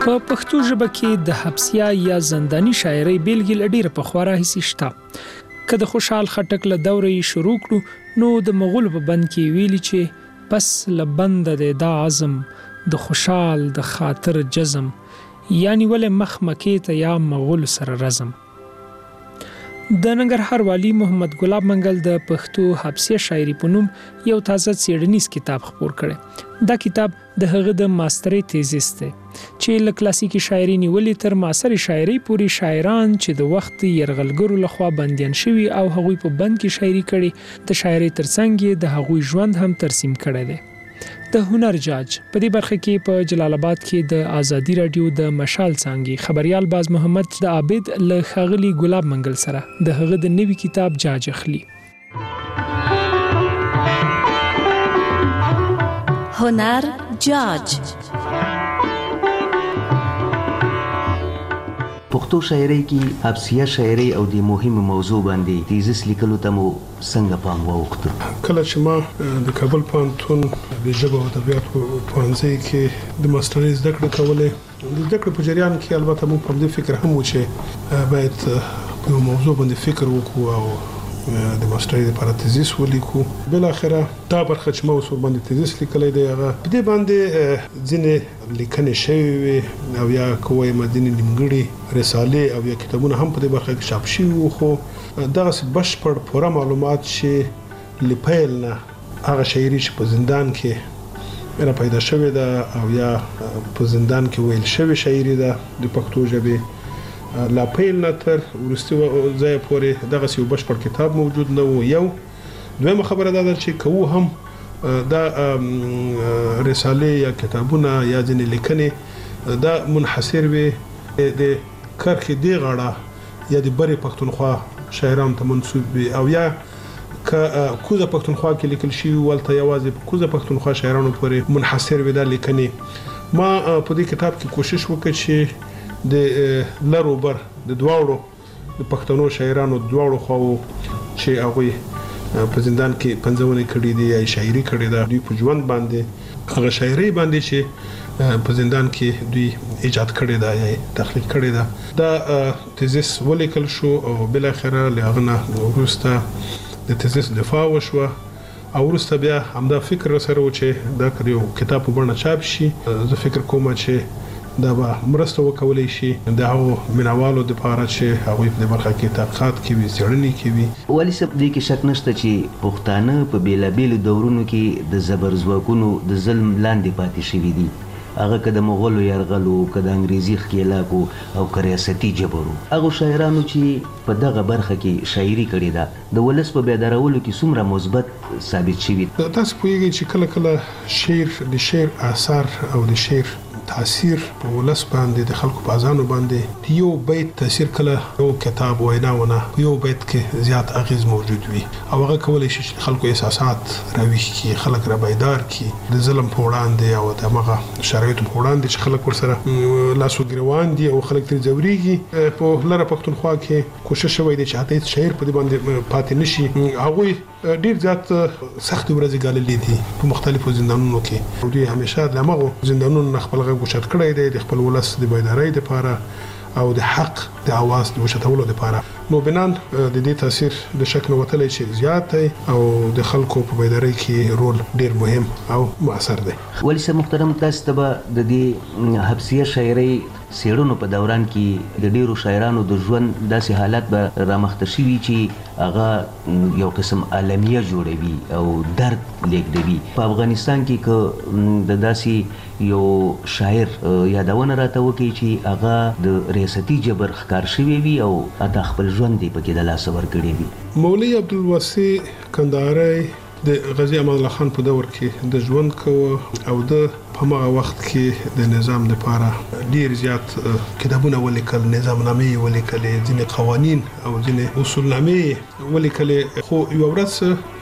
په پښتو ژبه کې د حبسیه یا زنداني شاعرۍ بیلګې له ډېره پخوا راهیسې شته. که د خوشحال خټک له دورې شروع کړو نو د مغولو په بند کې ویلي چې پس له بنده دی دا عزم د خوشحال د خاطر جزم، یعنی ولې مخ مکې ته یا مغول سره رزم. د ننګرهار والی محمد ګلاب منګل د پښتو حبسیه شاعري په نوم یو تازه څېړنیز کتاب خپور کړی. دا کتاب د هغه د ماسترۍ تیزیس دی چې له کلاسیکي شاعري نیولې تر معاصرې شاعري پورې شاعران چې د وخت یرغلګرو لخوا بندیان شوي او هغوی په بند کې شاعري کړي، د شاعرۍ ترڅنګ یې د هغوی ژوند هم ترسیم کړی دی. د هنر جاج په دې برخه کې په جلال آباد کې د آزادي رادیو د مشال څانګې خبريال باز محمد د عابد له ښاغلي ګلاب منګل سره د هغه د نوي کتاب جاج اخلي. هنر جاج. پښتو شاعرۍ کې حبسیه شاعرۍ او د مهمه موضوع باندې تیزیس لیکلو ته مو څنګه پام وکړ؟ کله چې ما د کابل پوهنتون د ژبه او ادبیاتو پوهنځي کې د ماسترۍ زده کړې کولې، د زده کړې په جریان کې البته موږ په دې فکر هم و چې باید په موضوع باندې فکر وکړو او د ماسترۍ لپاره تیزیس ولیکو. بل اخره دا برخه چې ما اوس باندې تیزیس لیکلای دی هغه په دې باندې ځینې لیکنې شوی وي او یا کومه مدینه نیمګړي رساله او یا کتابونه هم په دې برخه کې چاپ شوي وو، خو دغه بشپړ پوره معلومات چې لپیل نه هغه شاعري چې په زندان کې را پیدا شوې ده او یا په زندان کې ویل شوې شاعري ده د پښتو ژبې لا پیل نه تر ورستي ځای پورې دغه یو بشپړ کتاب موجود نه و. یو دویمه خبره ده چې کوو هم دا رساله یا کتابونه یا ځینې لیکنې دا منحصر وي د کرخې دی غاړه یا د بری پښتونخوا شاعرانو ته منسوب وي او یا که کوزه پښتونخوا کې لیکل شي ولته یوازې په کوزه پښتونخوا شاعرانو پورې منحصر وي دا لیکنې. ما په دې کتاب کې کوشش وکړ چې د لرو بر د دواړو د پښتنو شاعرانو دواړو خواو چې هغه په زندان کې پنځونه کړي دي یا شاعري کړي ده دوی په ژوند باندې هغه شاعري باندې چې په زندان کې دوی ایجاد کړي ده یا تخلیق کړي ده دا تیزیس ولیکل شو او بل اخره لغنه ورسته د تیزیس دفاع وشوه او ورسته بیا همدا فکر سره و چې دا کړیو کتاب په بڼه چاپ شي. زه فکر کوم چې دا به مرسته وکولای شي د هغو مینوالو د لپاره چې هغوی په برخه کې تحقیقات کوي، څېړنې کوي. ولې سب دې کې شک نشته چې پښتانه په بیلابیلو دورونو کې د زبرځواکونو د ظلم لاندې پاتې شوي دي، هغه که د مغولو یرغلو، که د انګریزي ښکېلاکو او که ریاستي جبرو. هغو شاعرانو چې په دغه برخه کې شاعري کړې ده د ولس په بیدارولو کې څومره مثبت ثابت شوي؟ تاسو پوهیږئ چې کله کله شعر د شعر آثار او د شعر تاثیر په ولس باندې د خلکو په ځانو باندې یو بیت تاثیر کله یو کتاب ویناونه یو بیت کې زیات اغیز موجود وي او هغه کولای شي چې خلکو احساسات راويخ کی، خلک را بیدار کی د ظلم په وړاندې او د هغه شرایطو په وړاندې چې خلک ورسره لاسو ګریوان دي او خلک تر ځوريږي. په لره پښتونخوا کې کوشش شوی دی چې حتی شاعر په دې باندې پاتې نشي. هغه ډیر زیات سخت ورځې غاللې دي په مختلفو زندانونو کې او دوی همیشه د هغه زندانونو خپل غږ اوچت کړی دی د خپل ولس د بیدارۍ لپاره او د حق د اواز د اوچتولو لپاره. نو بنان د دې تاثیر د شک نه وتلی چې زیات دی او د خلکو په بیدارۍ کې رول ډیر مهم او مؤثر دی. ولې محترم تاسو ته د دې حبسیه شاعرۍ سیړونو په دوران کې د ډیرو شاعرانو د ژوند داسې حالات به رامخته شوي چې هغه یو قسم عالمیه جوړوي او درد لیږدوي. په افغانستان کې که د داسې یو شاعر یادونه راته وکړي چې هغه د ریاستي جبر ښکار شوی وي او اته خپل ژوند یې پکې د لاسه ورکړی وي. مولوي عبدالواسع کندهاری د غازی امان الله خان په دور کې د ژوند کوه او د په هغه وخت کې د نظام لپاره ډیر زیات کتابونه ولیکل، نظامنامې ولیکل، ځینې قوانین او ځینې اصولنامې ولیکل. خو یو ورځ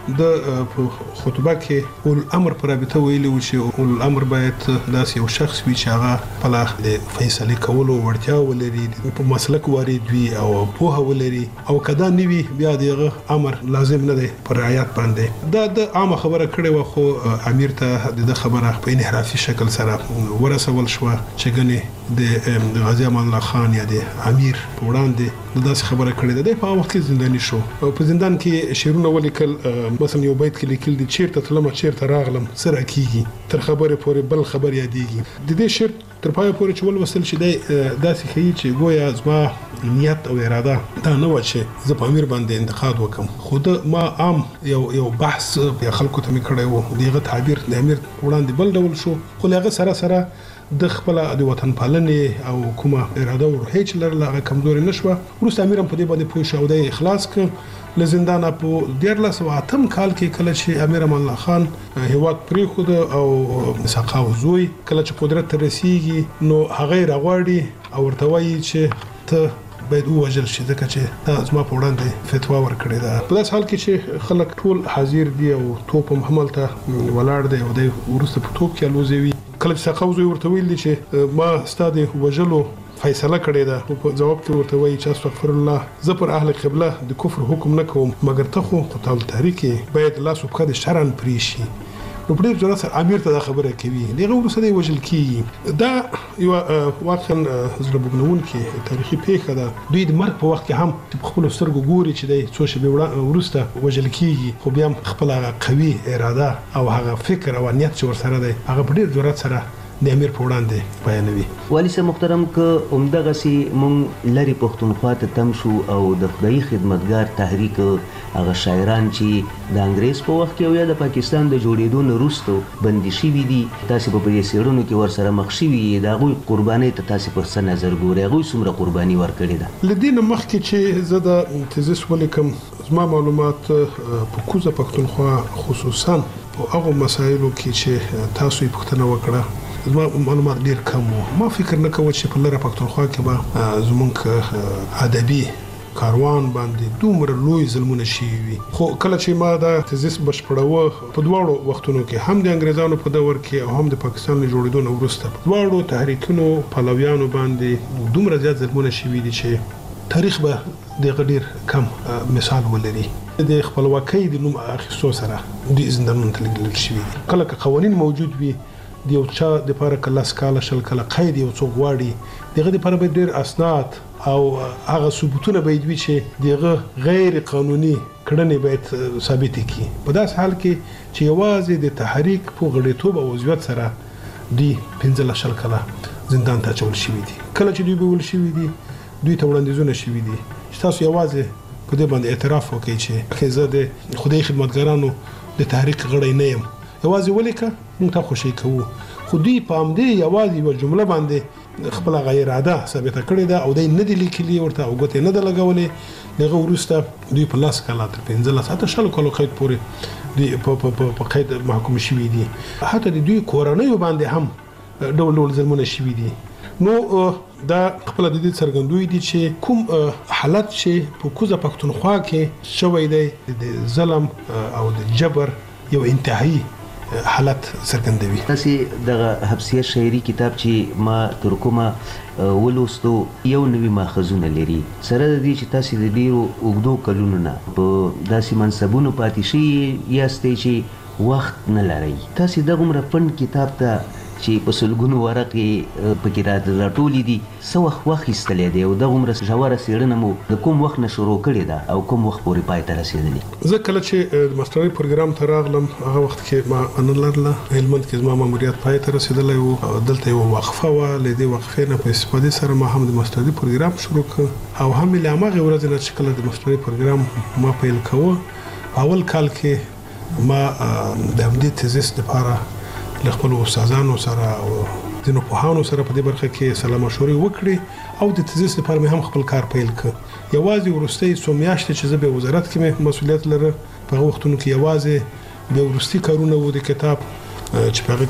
د خطبه کې اول امر پر رابطه ویلي و چې اول امر باید داسې یو شخص وي چې هغه خپل د فیصله کولو وړتیا ولري، په مسلک وارد وي او پوهه ولري، او کدا نیوي بیا دغه امر لازم نه دی پر رعایت باندې. دا د عامه خبره کړې و، خو امیر ته د خبره په انحرافي شکل سره ورسول شو چې ګنې د غازی امان الله خان یا د امیر په وړاندې داسې خبره کړې ده. په وخت کې زنداني شو او په زندان کې شعرونه ولیکل، مثلا یو بیت کې لیکل دي چیرته تلم چیرته راغلم سره کیږي تر خبره پورې بل خبر یادېږي. د دې شعر تر پای پورې چې ولوستل شي داسې ښیي چې گویا زما نیت او اراده دا نه و چې زه په امیر باندې انتقاد وکم، خو ما عام یو بحث خلکو ته مې کړی و، دغه تعبیر د امیر وړاندې بل ډول شو، خو هغه سره سره د خپل د وطن پالنې او کومه اراده او روحیه چې لرله هغه کمزوري نشوه. وروسته امیر هم په دې باندې پوه شو او د اخلاص ک له زندانه په 1908 کال کې کله چې امیر امان الله خان هیواد پریښود او سقاو زوی کله چې قدرت ته رسیږي نو هغه راغواړي او ورته وایي چې ته باید ووژل شي ځکه چې دا زما په وړاندې فتوا ورکړې ده. په داسې حال کې چې خلک ټول حاضر دي او توپ هم هملته ولاړ دی او د وروسته په توپ کې الوزوي. کله چې سقاو زوی ورته ویل چې ما ستاسو وژلو فیصله کړې ده، په جواب کې ورته وایي چې استغفر الله، زه پر اهل قبله د کفر حکم نه کوم، مګر ته خو قتال تحریک باید لاس او پښه شرعاً پرې شي. نو په دې ځای سره امیر ته دا خبره کوي، دغه وروسته دی وژل کیږي. دا یو واقعا زړه بوږنونکې تاریخي پیښه ده. دوی د مرګ په وخت کې هم په خپل سترګو ګوري چې دی څو شېبې وروسته وژل کیږي، خو بیا خپل قوي اراده او هغه فکر او نیت چې ورسره دی هغه په ډېر جرأت سره د امیر په وړاندې بیانوي. والي صاحب محترم، که همدغسې مونږ لرې پښتونخوا ته تم شو او د خدایي خدمتګار تحریک هغه شاعران چې د انګریز په وخت کې او یا د پاکستان د جوړېدو نه وروسته بندي شوي دي، تاسې په دې څېړنو کې ورسره مخ شوي یې، د هغوی قربانۍ ته تاسې په څه نظر ګورئ؟ هغوی څومره قرباني ورکړې ده؟ له دې نه مخکې چې زه د تیزیس ولیکم، زما معلومات په کوزه پښتونخوا خصوصا په هغو مسایلو کې چې تاسو یې پوښتنه وکړه زما معلومات ډیر کم وو. ما فکر نه کوم چې په لره پښتونخوا کې به زمونږ ادبي کاروان باندې دومره لوی ظلمونه شي وي. خو کله چې ما دا تیزیس بشپړاوه په دواړو وختونو کې، هم د انګریزانو په دور کې او هم د پاکستان له جوړېدو نه وروسته، په دواړو تحریکونو پلویانو باندې دومره زیات ظلمونه شوي دي چې تاریخ به د غډیر کم مثال ولري. د خپلواکۍ د نوم اخیستو سره د زندانونو ته لګل شوي دي. کله که قوانین موجود وي د یو چا د لپاره کله سکاله شل کله قید یو څو غواړي، دغه د لپاره به ډیر اسناد او هغه ثبوتونه باید وي چې دغه غیر قانوني کړنې باید ثابت کړي. په داس حال کې چې یوازې د تحریک په غړیتوب او عضویت سره دی 15 شل کله زندان ته چول شوی دي. کله چې دوی به ول شوی دي دوی ته وړاندیزونه شوی دي چې تاسو یوازې په دې باندې اعتراف وکړئ چې زه د خدای خدمتګارانو د تحریک غړی نه یم، یوازې ولیکه موږ ته خوشی کوو. خو دوی په همدې یوازې یو جمله باندې خپل غیر اراده ثابته کړې ده او دوی نه دي لیکلي ورته او ګوتې نه ده لګولې. دغه وروسته دوی په لاس کاله تر 15 شل کالو قید پورې دوی په قید محکوم شوي دي. حتی د دوی کورنیو باندې هم ډول ډول ظلمونه شوي دي. نو دا خپل د دې څرګندوي دي چې کوم حالت چې په کوزه پښتونخوا کې شوی دی د ظلم او د جبر یو انتهایی حالت څرګندوي. تاسې دغه حبسیه شاعري کتاب چې ما تر کومه ولوستو یو نوي ماخذونه لري، سره د دې چې تاسې د ډېرو اوږدو کلونو نه په داسې منصبونو پاتې شوي یاستئ چې وخت نه لرئ. تاسې دغومره پنډ کتاب ته چې په سلګونو ورقې پکې راټولې دي څه وخت واخیستلی دی او دغومره ژوره څېړنه مو د کوم وخت نه شروع کړې ده او کوم وخت پورې پای ته رسېدلې؟ زه کله چې د ماسترۍ پروګرام ته راغلم هغه وخت کې ما نه لرله، هلمند کې زما ماموریت پای ته رسېدلی و. دلته یوه وقفه وه، له دې وقفې نه په استفادې سره ما هم د ماسترۍ پروګرام شروع کړ او هم له هماغې ورځې نه چې کله د ماسترۍ پروګرام ما پیل کوه، اول کال کې ما د همدې تیزیس لپاره له خپل استادانو سره او ځینو پوهانو سره په دې برخه کې سلا مشورې وکړې او د تیزیس لپاره مې هم خپل کار پیل کړ. یوازې وروستۍ څو میاشتې چې زه په وزارت کې مسؤلیت لرم، په هغه وختونو کې یوازې د وروستي کارونه وو د کتاب چې په هغه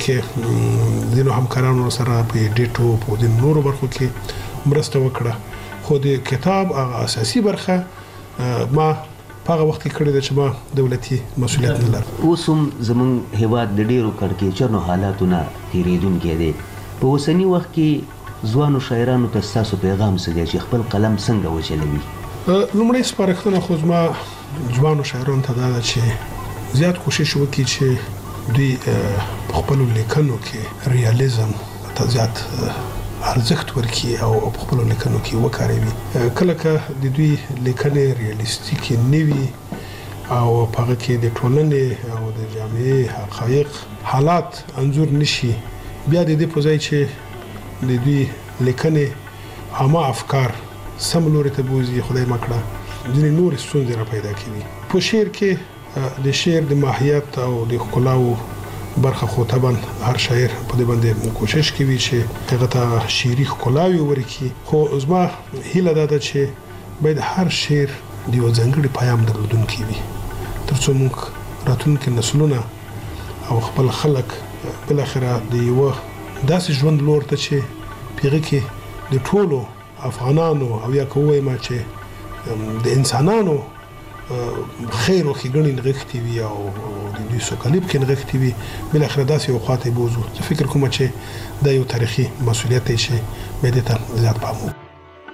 کې ځینو همکارانو سره په ایډیټو په ځینو نورو برخو کې مرسته وکړه. خو د کتاب هغه اساسي برخه ما په هغه وخت کې کړی ده چې ما دولتي مسؤلیت نه لرم. اوس هم زموږ هیواد د ډېرو کړکېچنو حالاتونه تېرېدونکی دی. په اوسني وخت کې ځوانو شاعرانو ته ستاسو پیغام څه دی چې خپل قلم څنګه وچلوي؟ لومړی سپارښتنه خو زما ځوانو شاعرانو ته دا ده چې زیات کوشش وکړي چې دوی په خپلو لیکنو کې ریالیزم ته زیات ارزښت ورکړي او په خپلو لیکنو کې وکاروي. کله که د دوی لیکنې ریالیستیکې نه وي او په هغه کې د ټولنې او د جامعې حقایق حالات انځور نشي، بیا د دې په ځای چې د دوی لیکنې عامه افکار سم لوري ته بوزي، خدای مکړه ځینې نورې ستونزې را پیدا کوي. په شعر کې د شعر د ماهیت او د ښکلاو برخه خو طبعا هر شاعر په دې باندې کوشش کوي چې هغه ته شعري ښکلاوي ورکړي، خو زما هیله دا ده چې باید هر شعر د یو ځانګړي پیغام درلودونکی وي، تر څو موږ راتلونکي نسلونه او خپل خلک بالاخره د یو داسې ژوند لور ته چې پیغه کې د ټولو افغانانو او یا کومه ما چې د انسانانو خیر او ښېګڼې نغښتې وي او د دوی سوکالي پکې نغښتې وي، بالاخره داسې یو خواته بوځو. زه فکر کوم چې دا یو تاریخي مسؤلیت دی چې باید دې ته زیات پام وکړو.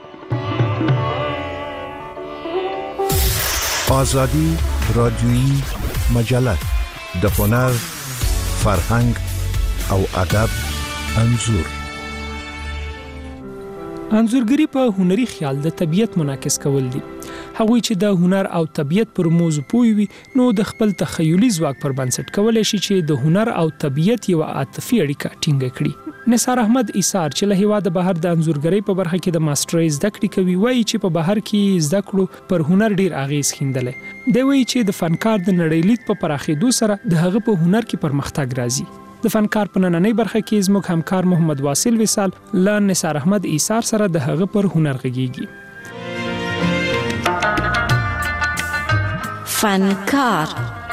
آزادی رادیویی مجله د هنر، فرهنګ او ادب انځور. انځورګری په هنري خیال د طبیعت منعکس کول دي. هغوی چې د هنر او طبیعت پر موضوع پوي وي نو د خپل تخیلي ځواک پر بنسټ کولای شي چې د هنر او طبیعت یو عاطفي اړیکه ټینګه کړي. نثار احمد ایثار چې له هیواده بهر د انځورګری په برخه کې د ماسترۍ زده کړې کوي، وایي چې په بهر کې زده کړو پر هنر ډیر اغیز خیندلې. دی وایي چې د فنکار د نړۍ لید په پراخېدو سره د هغه په هنر کې پرمختګ راځي. د فنکار په نننۍ برخه کې زموږ همکار محمد واصل وصال له نثار احمد ایثار سره د هغه پر هنر غږیږي. فنکار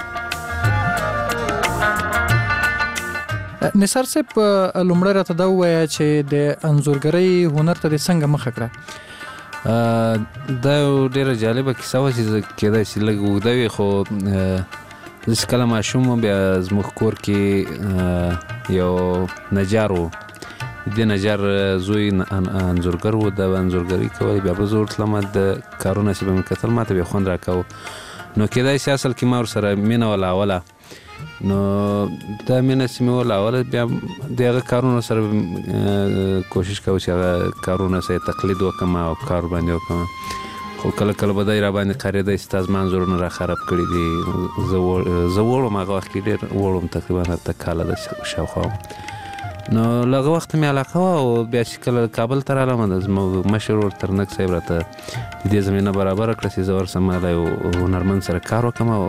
نثار صاحب لومړی راته دا ووایه چې د انځورګرۍ هنر ته دې څنګه مخه کړه؟ دا ډېره جالبه کیسه وه چې کېدای شي لږ اوږده وي، خو زه چې کله ماشوم وم بیا زموږ کور کې یو نجار و، د نجار زوی انځورګر و، د انځورګري کوله. بیا به زه ورتلم د کارونه چې به مې کتل ما ته به خوند راکاوه، نو کېدای شي اصل کې ما ورسره مینه ولاوله، نو دا مینه چې مې ولاوله بیا د هغه کارونو سره کوشش کوم چې هغه کارونه سره تقلید وکړم او کار باندې وکړم. خو کله کله به دی را باندې قاریده چې تا زما انځورونه را خراب کړي دي. زه وړ وم، هغه وخت کې ډېر وړ وم، تقریبا اته کاله د شاوخوا وم. نو له هغه وخته مې علاقه وه، او بیا چې کله کابل ته رالم زموږ مشر ورور ترنک صاحب راته د دې زمینه برابره کړه چې زه ورسم له یو هنرمند سره کار وکړم او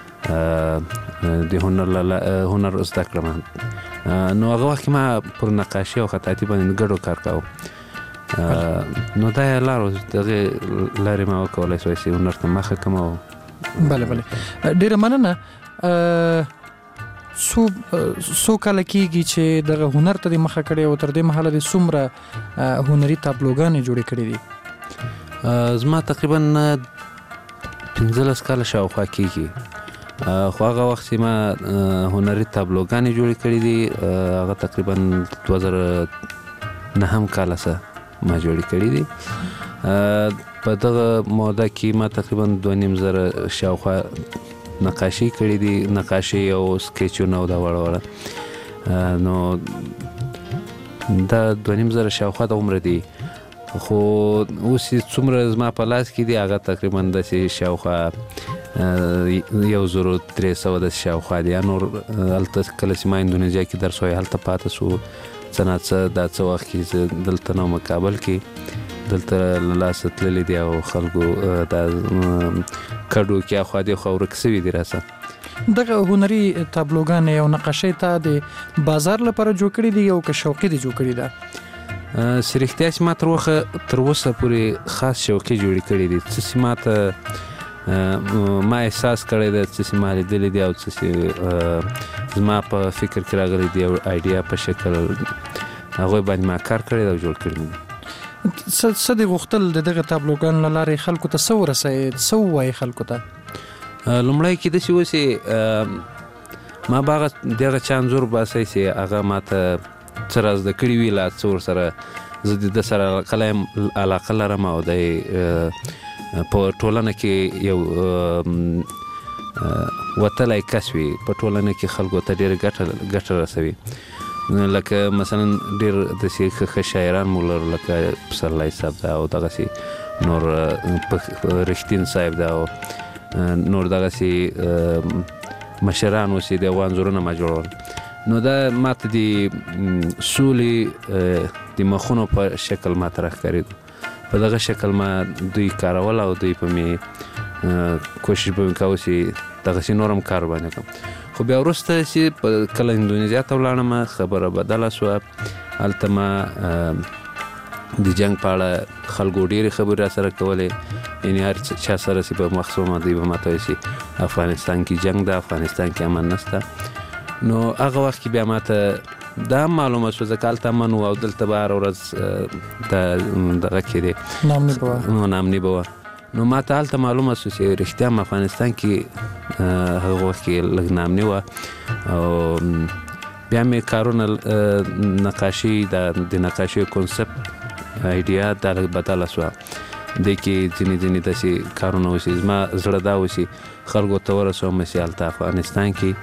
د هنر زده کړم. نو هغه وخت کې ما پر نقاشي او خطاطي باندې ګډو کار کاوه، نو دا یې لارو دغې لارې ما وکولی شوی چې هنر ته مخه کړم. بله بله، ډېره مننه. څو کاله کېږي چې دغه هنر ته دې مخه کړې او تر دې مهاله دې څومره هنري تابلوګانې جوړې کړې دي؟ زما تقریبا 15 کاله شاوخوا کېږي، خو هغه وخت چې ما هنري تابلوګانې جوړې کړې دي هغه تقریبا 2009 کاله څه ما جوړې کړې دي. په دغه موده کې ما تقریبا 2500 شاوخوا نقاشي کړې دي، نقاشي او سکیچونه او دا وړه وړه، نو دا 2500 شاوخوا د عمر دي. خو اوس څومره زما په لاس کې دي هغه تقریبا داسې شاوخوا 1300 د شاوخوا دي. نور هلته کله چې ما اندونیزیا کې درس وایي هلته پاته سو څه نه څه، دا څه وخت کې زه دلته نه وم کابل کې، دلته له لاسه تللی دي او خلکو دا کډو کې اخوا دې خوا ورک سوي دي راسه. دغه هنري تابلوګانې او نقاشۍ ته د بازار لپاره جوړ کړي دي او که شوقي دي جوړ کړي ده؟ چې رښتیا چې ما تر اوسه پورې خاص شوقي جوړې کړي دي، څه چې ما ته ما احساس کړی دی، څه چې ما لیدلی دي او څه چې زما په فکر کې راغلی دي او آیډیا په شکل هغوی باندې ما کار کړی دی او جوړ کړي دي. څه دې غوښتل د دغه تابلوګانو له لارې خلکو ته څه ورسوي، څه ووایي خلکو ته؟ لومړی کې داسې و چې ما به هغه دغه چا انځور باسئ چې هغه ماته څه را زده کړي وي لا څه ورسره زه د ده سره علاقه لرم او دی په ټولنه کې یو وتلی کس وي په ټولنه کې خلکو ته ډېره ګټه رسوي لکه مثلا ډېر داسې ښه شاعران مو لرو لکه پسرلی صاحب ده او دغسې نور رښتین صاحب ده او نور دغسې مشران اوسې د هغو انځورونه ما جوړول نو دا ماته د سولې د مخونو په شکل ماته راښکارېدو په دغه شکل ما دوی کارول او دوی په مې کوشش به مې کاوه چې دغسې نور هم کار باندې کړم خو بیا وروسته چې کله اندونیزیا ته ولاړم خبره بدله شوه هلته ما د جنګ په اړه خلکو ډېرې خبرې را سره کولې یعنې هر چا سره چې به مخ شوم دوی به ماته وایي چې افغانستان کې جنګ ده افغانستان کې امن نشته نو هغه وخت کې بیا ماته دا هم معلومه شوه ځکه هلته امن و او دلته به هره ورځ دغه کې دی ناامني به وه نو ماته هلته معلومه شو چې رښتیا هم افغانستان کې هغه وخت کې لږ ناامني وه او بیا مې کارونه نقاشي د نقاشي کنسپټ ایډیا دا لږ بدله شوه دی کې ځینې داسې کارونه وشي زما زړه دا وشي خلکو ته ورسوم چې هلته افغانستان کې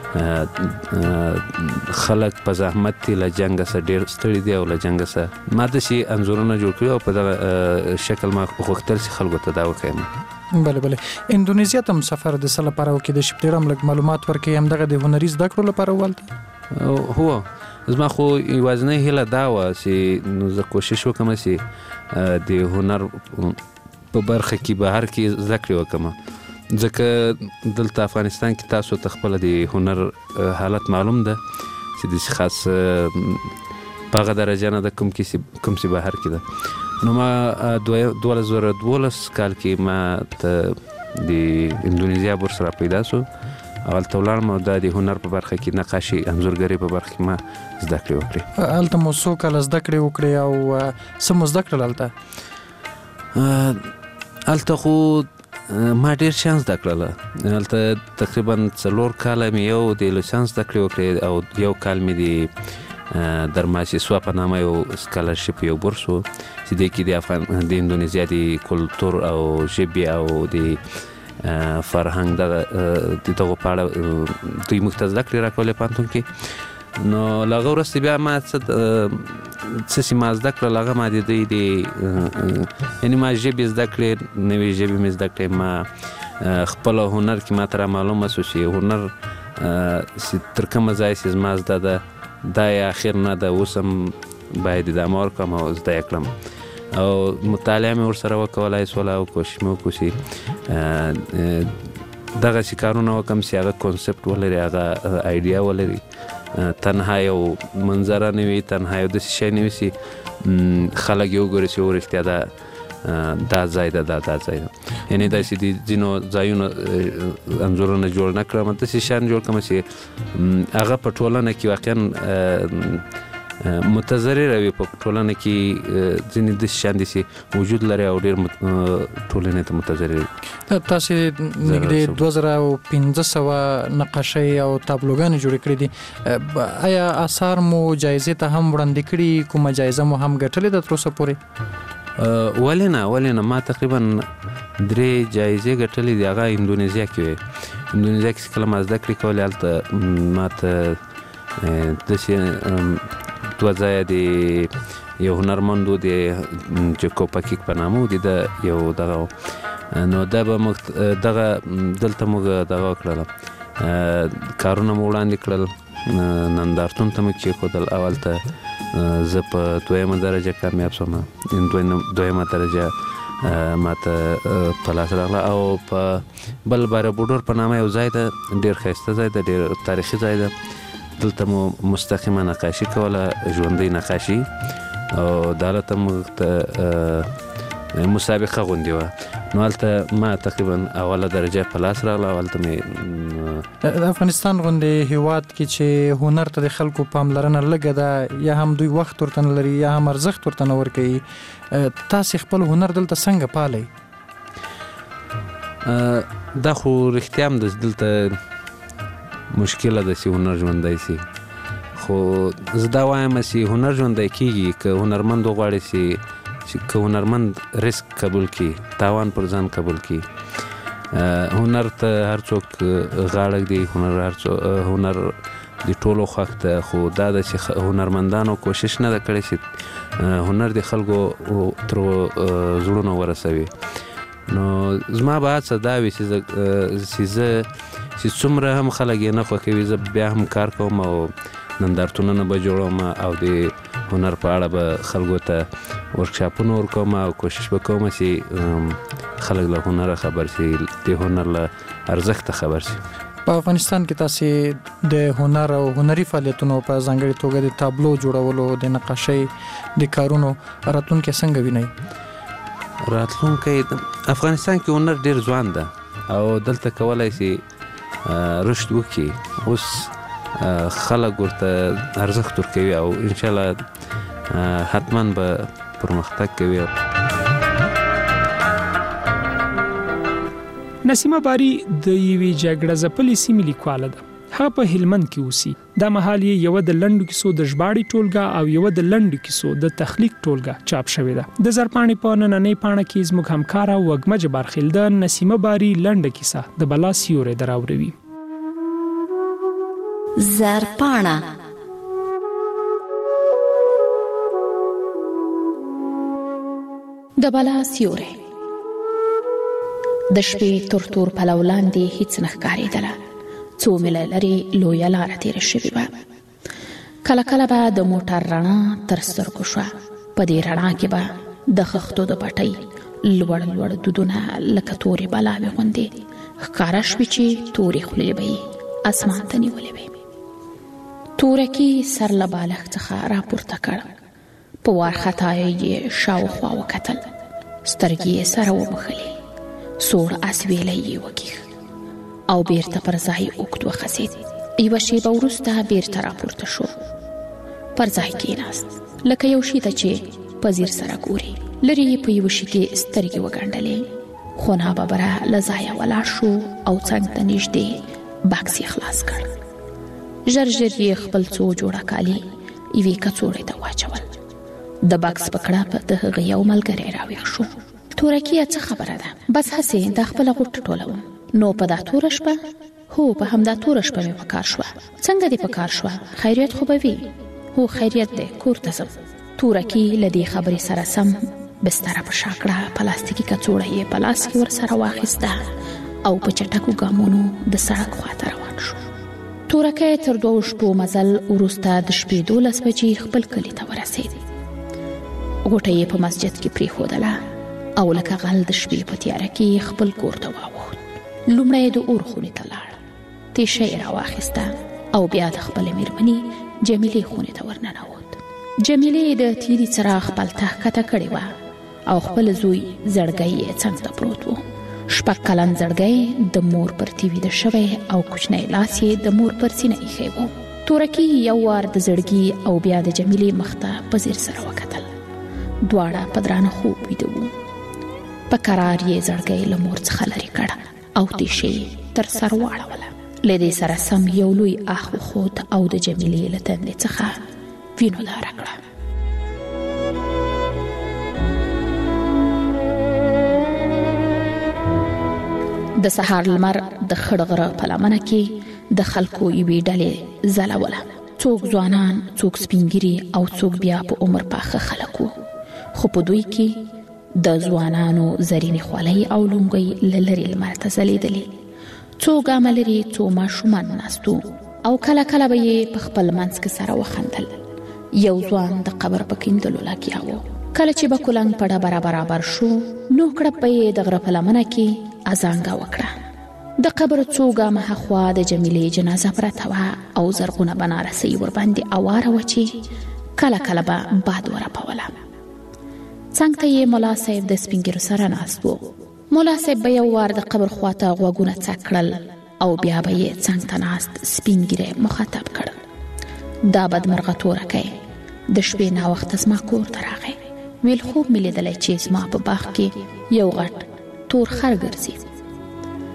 خلک په زحمت دي له جنګه څخه ډېر ستړي دي او له جنګه څخه ما داسې انځورونه جوړ کړي او په دغه شکل ما غوښتل چې خلکو ته دا وښیم بله اندونیزیا ته هم سفر د څه لپاره وکړې د ډېر هم لږ معلومات ورکوي همدغه د هنري زده کړو لپاره ولته هو زما خو یوازینۍ هیله دا وه چې زه کوشش وکړم چې د هنر په برخه کې بهر کې زده کړې وکړم ځکه دلته افغانستان کې تاسو ته خپله د هنر حالت معلوم ده چې داسې خاص په هغه درجه نه ده کوم چې بهر کې ده نو ما 2012 کال کې ما ته د اندونیزیا بورس را پیدا شو او هلته ولاړم او دا د هنر په برخه کې نقاشي انځورګرۍ په برخه کې ما زده کړې وکړې هلته مو څو کاله زده کړې وکړې او څه مو زده کړل هلته خو ما ډېر شیان زده کړله هلته تقریبا 4 کاله مې یو د لیسانس زده کړې وکړې او یو کال مې د درماسي سوا په نامه یو سکالرشپ یو بورس و چې دی کې د اندونیزیا د کلتور او ژبې او د فرهنګ دغه په اړه دوی موږ ته زده کړې راکولې پوهنتون کې نو له هغه وروسته بیا ما څه چې ما زده کړل هغه ما د دوی یعنې ما ژبې زده کړې نوې ژبې مې زده کړې ما خپل هنر کې ما ته را معلومه شو چې هنر تر کومه ځایه چې زما زده ده دا یې اخر نه ده اوس هم باید ادامه ورکړم او زده یې کړم او مطالعه مې ورسره وکولای شوله او کوشش مې وکړو چې دغسې کارونه وکړم چې هغه کنسپټ ولري هغه ایډیا ولري تنها یو منظره نه وي تنها یو داسې شی نه وي چې خلک یې وګوري چې رښتیا دا ځای ده دا ځای ده یعنې داسې د ځینو ځایونو انځورونه جوړ نه کړم داسې شیان جوړ کړم چې هغه په ټولنه کې واقعا متضرره وي په ټولنه کې ځینې داسې شیان دي چې وجود لري او ډېر ټولنې ته متضرر وي تاسې نږدې 2500 نقاشۍ او تابلوګانې جوړې کړې دي آیا آثار مو جایزې ته هم وړاندې کړي کومه جایزه مو هم ګټلې ده تر اوسه پورې ولې نه ما تقریبا 3 جایزې ګټلې دي هغه اندونیزیا کې وې اندونیزیا کې کله ما زده کړې کولې هلته ما ته داسې 2 ځایه د یو هنرمندو د جکوپاکیک په نامه و د یو دغه نو دا به موږ دغه دلته موږ دغه وکړله کارونه مو وړاندې کړل نندارتون ته مې کېښودل او هلته زه په 2مه درجه کامیاب شوم 2مه درجه ما ته په لاس راغله او په بل باره‌بوډور په نامه یو ځای ده ډېر ښایسته ځای ده ډېر تاریخي ځای ده دلته مو مستقیمه نقاشي کوله ژوندۍ نقاشي او دا هلته موږ ته مسابقه غوندې وه نو هلته ما تقریبا اوله درجه په لاس راغله او هلته مې د افغانستان غوندې هیواد کې چې هنر ته د خلکو پاملرنه لږه ده یا هم دوی وخت ورته نه لري یا هم ارزښت ورته نه ورکوي تاسې خپل هنر دلته څنګه پالئ دا خو رښتیا هم دلته مشکله ده چې هنر ژوندی سي، خو زه دا وایم چې هنر ژوندی کېږي که هنرمند وغواړي چې که هنرمند ریسک قبول کړي، تاوان پر ځان قبول کړي. هنر ته هر څوک غاړه ږدي، هنر د ټولو خوښ ده، خو دا ده چې هنرمندانو کوشش نه ده کړې چې هنر د خلکو تر زړونو ورسوي. نو زما به هڅه دا وي چې څومره هم خلک یې نه خوښوي، زه بیا هم کار کوم او نندارتونونه به جوړوم او د هنر په اړه به خلکو ته ورکشاپونه ورکوم او کوشش به کوم چې خلک له هنره خبر شي، د هنر له ارزښته خبر شي. په افغانستان کې تاسو د هنر او هنري فعالیتونو په ځانګړي توګه د تابلو جوړولو، د نقاشۍ د کارونو راتلونکي څنګه وینئ؟ راتلونکی افغانستان کې هنر ډیر ځوان ده او دلته کولای شي رشد وکړي. اوس خلک ورته ارزښت ورکوي او انشاءالله حتما به پرمختګ کوي. نسیمه باری د یوې جګړه ځپلې سیمې لیکواله ده. هغه په هلمند کې اوسي. دا مهال یې یو د لنډو کیسو د ژباړې ټولګه او یو د لنډو کیسو د تخلیق ټولګه چاپ شوې ده. د زرپاڼې په نننۍ پاڼه کې زموږ همکاره وګمه جبارخیل د نسیمه باری لنډه کیسه د بلا سیوري دراوړوي. زرپاڼه د بلا سیوري. د شپې تور پلو لاندې هیڅ نه ښکارېدله. څو میله لرې لویه لاره تېره شوې وه. کله کله به د موټر رڼا تر سترګو شوه. په دې رڼا کې به د خښتو د پټۍ لوړ لوړ دودونه لکه تورې بلاوې غوندې ښکاره شوې چې تورې خولې به یې اسمان ته نیولې وې. تورکي سر له بالښت څخه راپورته کړ. په وارخطا یې شاوخوا وکتل. سترګې یې سره وموښلې. سوړ اسویلی یې وکیښ او بیرته پر ځای اوږد وخځېد. یوه شیبه وروسته بیرته راپورته شو. پر ځای کېناست لکه یو شي ته چې په ځیر سره ګوري. لرې یې په یوه شي کې سترګې وګنډلې. خو ناببره له ځایه ولاړ شو او څنګ ته نږدې بکس یې خلاص کړ. ژر ژر یې خپل څو جوړه کالي یوې کڅوړې ته واچول. د بکس په کړه په د هغه یو ملګری راویښ شو. تورکیه څه خبره ده؟ بس هسې د خپله غوټه ټولوم. نو په دا توره شپه؟ هو په همدا توره شپه مې په کار شوه. څنګه دې په کار شوه؟ خیریت خو به وي؟ هو خیریت دی، کور ته ځم. تورکي له دې خبرې سره سم بستره په شا کړه. پلاستیکي کڅوړه یې په لاس کې ورسره واخیسته او په چټکو ګامونو د سړک خواته روان شو. تورکی تر 2 شپو مزل وروسته د شپې 12 بجې خپل کلي ته ورسېد. غوټه یې په مسجد کې پرېښودله او لکه غل د شپې په تیاره کې خپل کور ته واوښت. لومړی د اور خونې ته لاړ. تیشه یې راواخیسته او بیا د خپلې مېرمنې جمیلې خونې ته ورننوت. جمیلې د تیري څراغ پلته ښکته کړې وه او خپل زوی زړګی یې څنګ ته پروت و. 6 کلن زړګی د مور پر تیویده شوی او کوچنی لاس یې د مور پر سینه ایښی و. تورکي یو وار د زړګي او بیا د جمیلې مخ ته په ځیر سره وکتل. دواړه په درانه خوب ویده وو. په قرار یې زړګی له مور څخه لرې کړ او تیشه یې تر سر واړوله. له دې سره سم یو لوی اخ وخوت او د جمیلې له تندې څخه وینو داره کړه. د سهار لمر د خړ غره په لمنه کې د خلکو یوې ډلې ځلوله. څوک ځوانان، څوک سپینګیري او څوک بیا په عمر پاخه خلک وو. خو په دوی کې د ځوانانو زرینې خولۍ او لونګۍ له لرې لمر ته ځلېدلې. څو ګامه لرې څو ماشومان ناست وو او کله کله به یې په خپل منځ کې سره وخندل. یو ځوان د قبر په کیندلو لګیا و. کله چې به کلنګ په ډبره برابر شو نو کړپ به یې د غره په لمنه کې ازانګه وکړه. د قبر څو ګامه هاخوا د جمیلې جنازه پرته وه او زرغونه بنارسۍ ورباندې اواره وه چې کله کله به باد ورپوله. څنګ ته یې ملا صاحب د سپینګیرو سره ناست و. ملا صاحب به یو وار د قبر خواته غوږونه څک کړل او بیا به یې څنګ ته ناست سپینګیری مخاطب کړ. دا بدمرغه تورکی د شپې ناوخته زما کور ته راغی. ویل خوب مې لیدلی چې زما په باغ کې یو غټ تور خر ګرځي.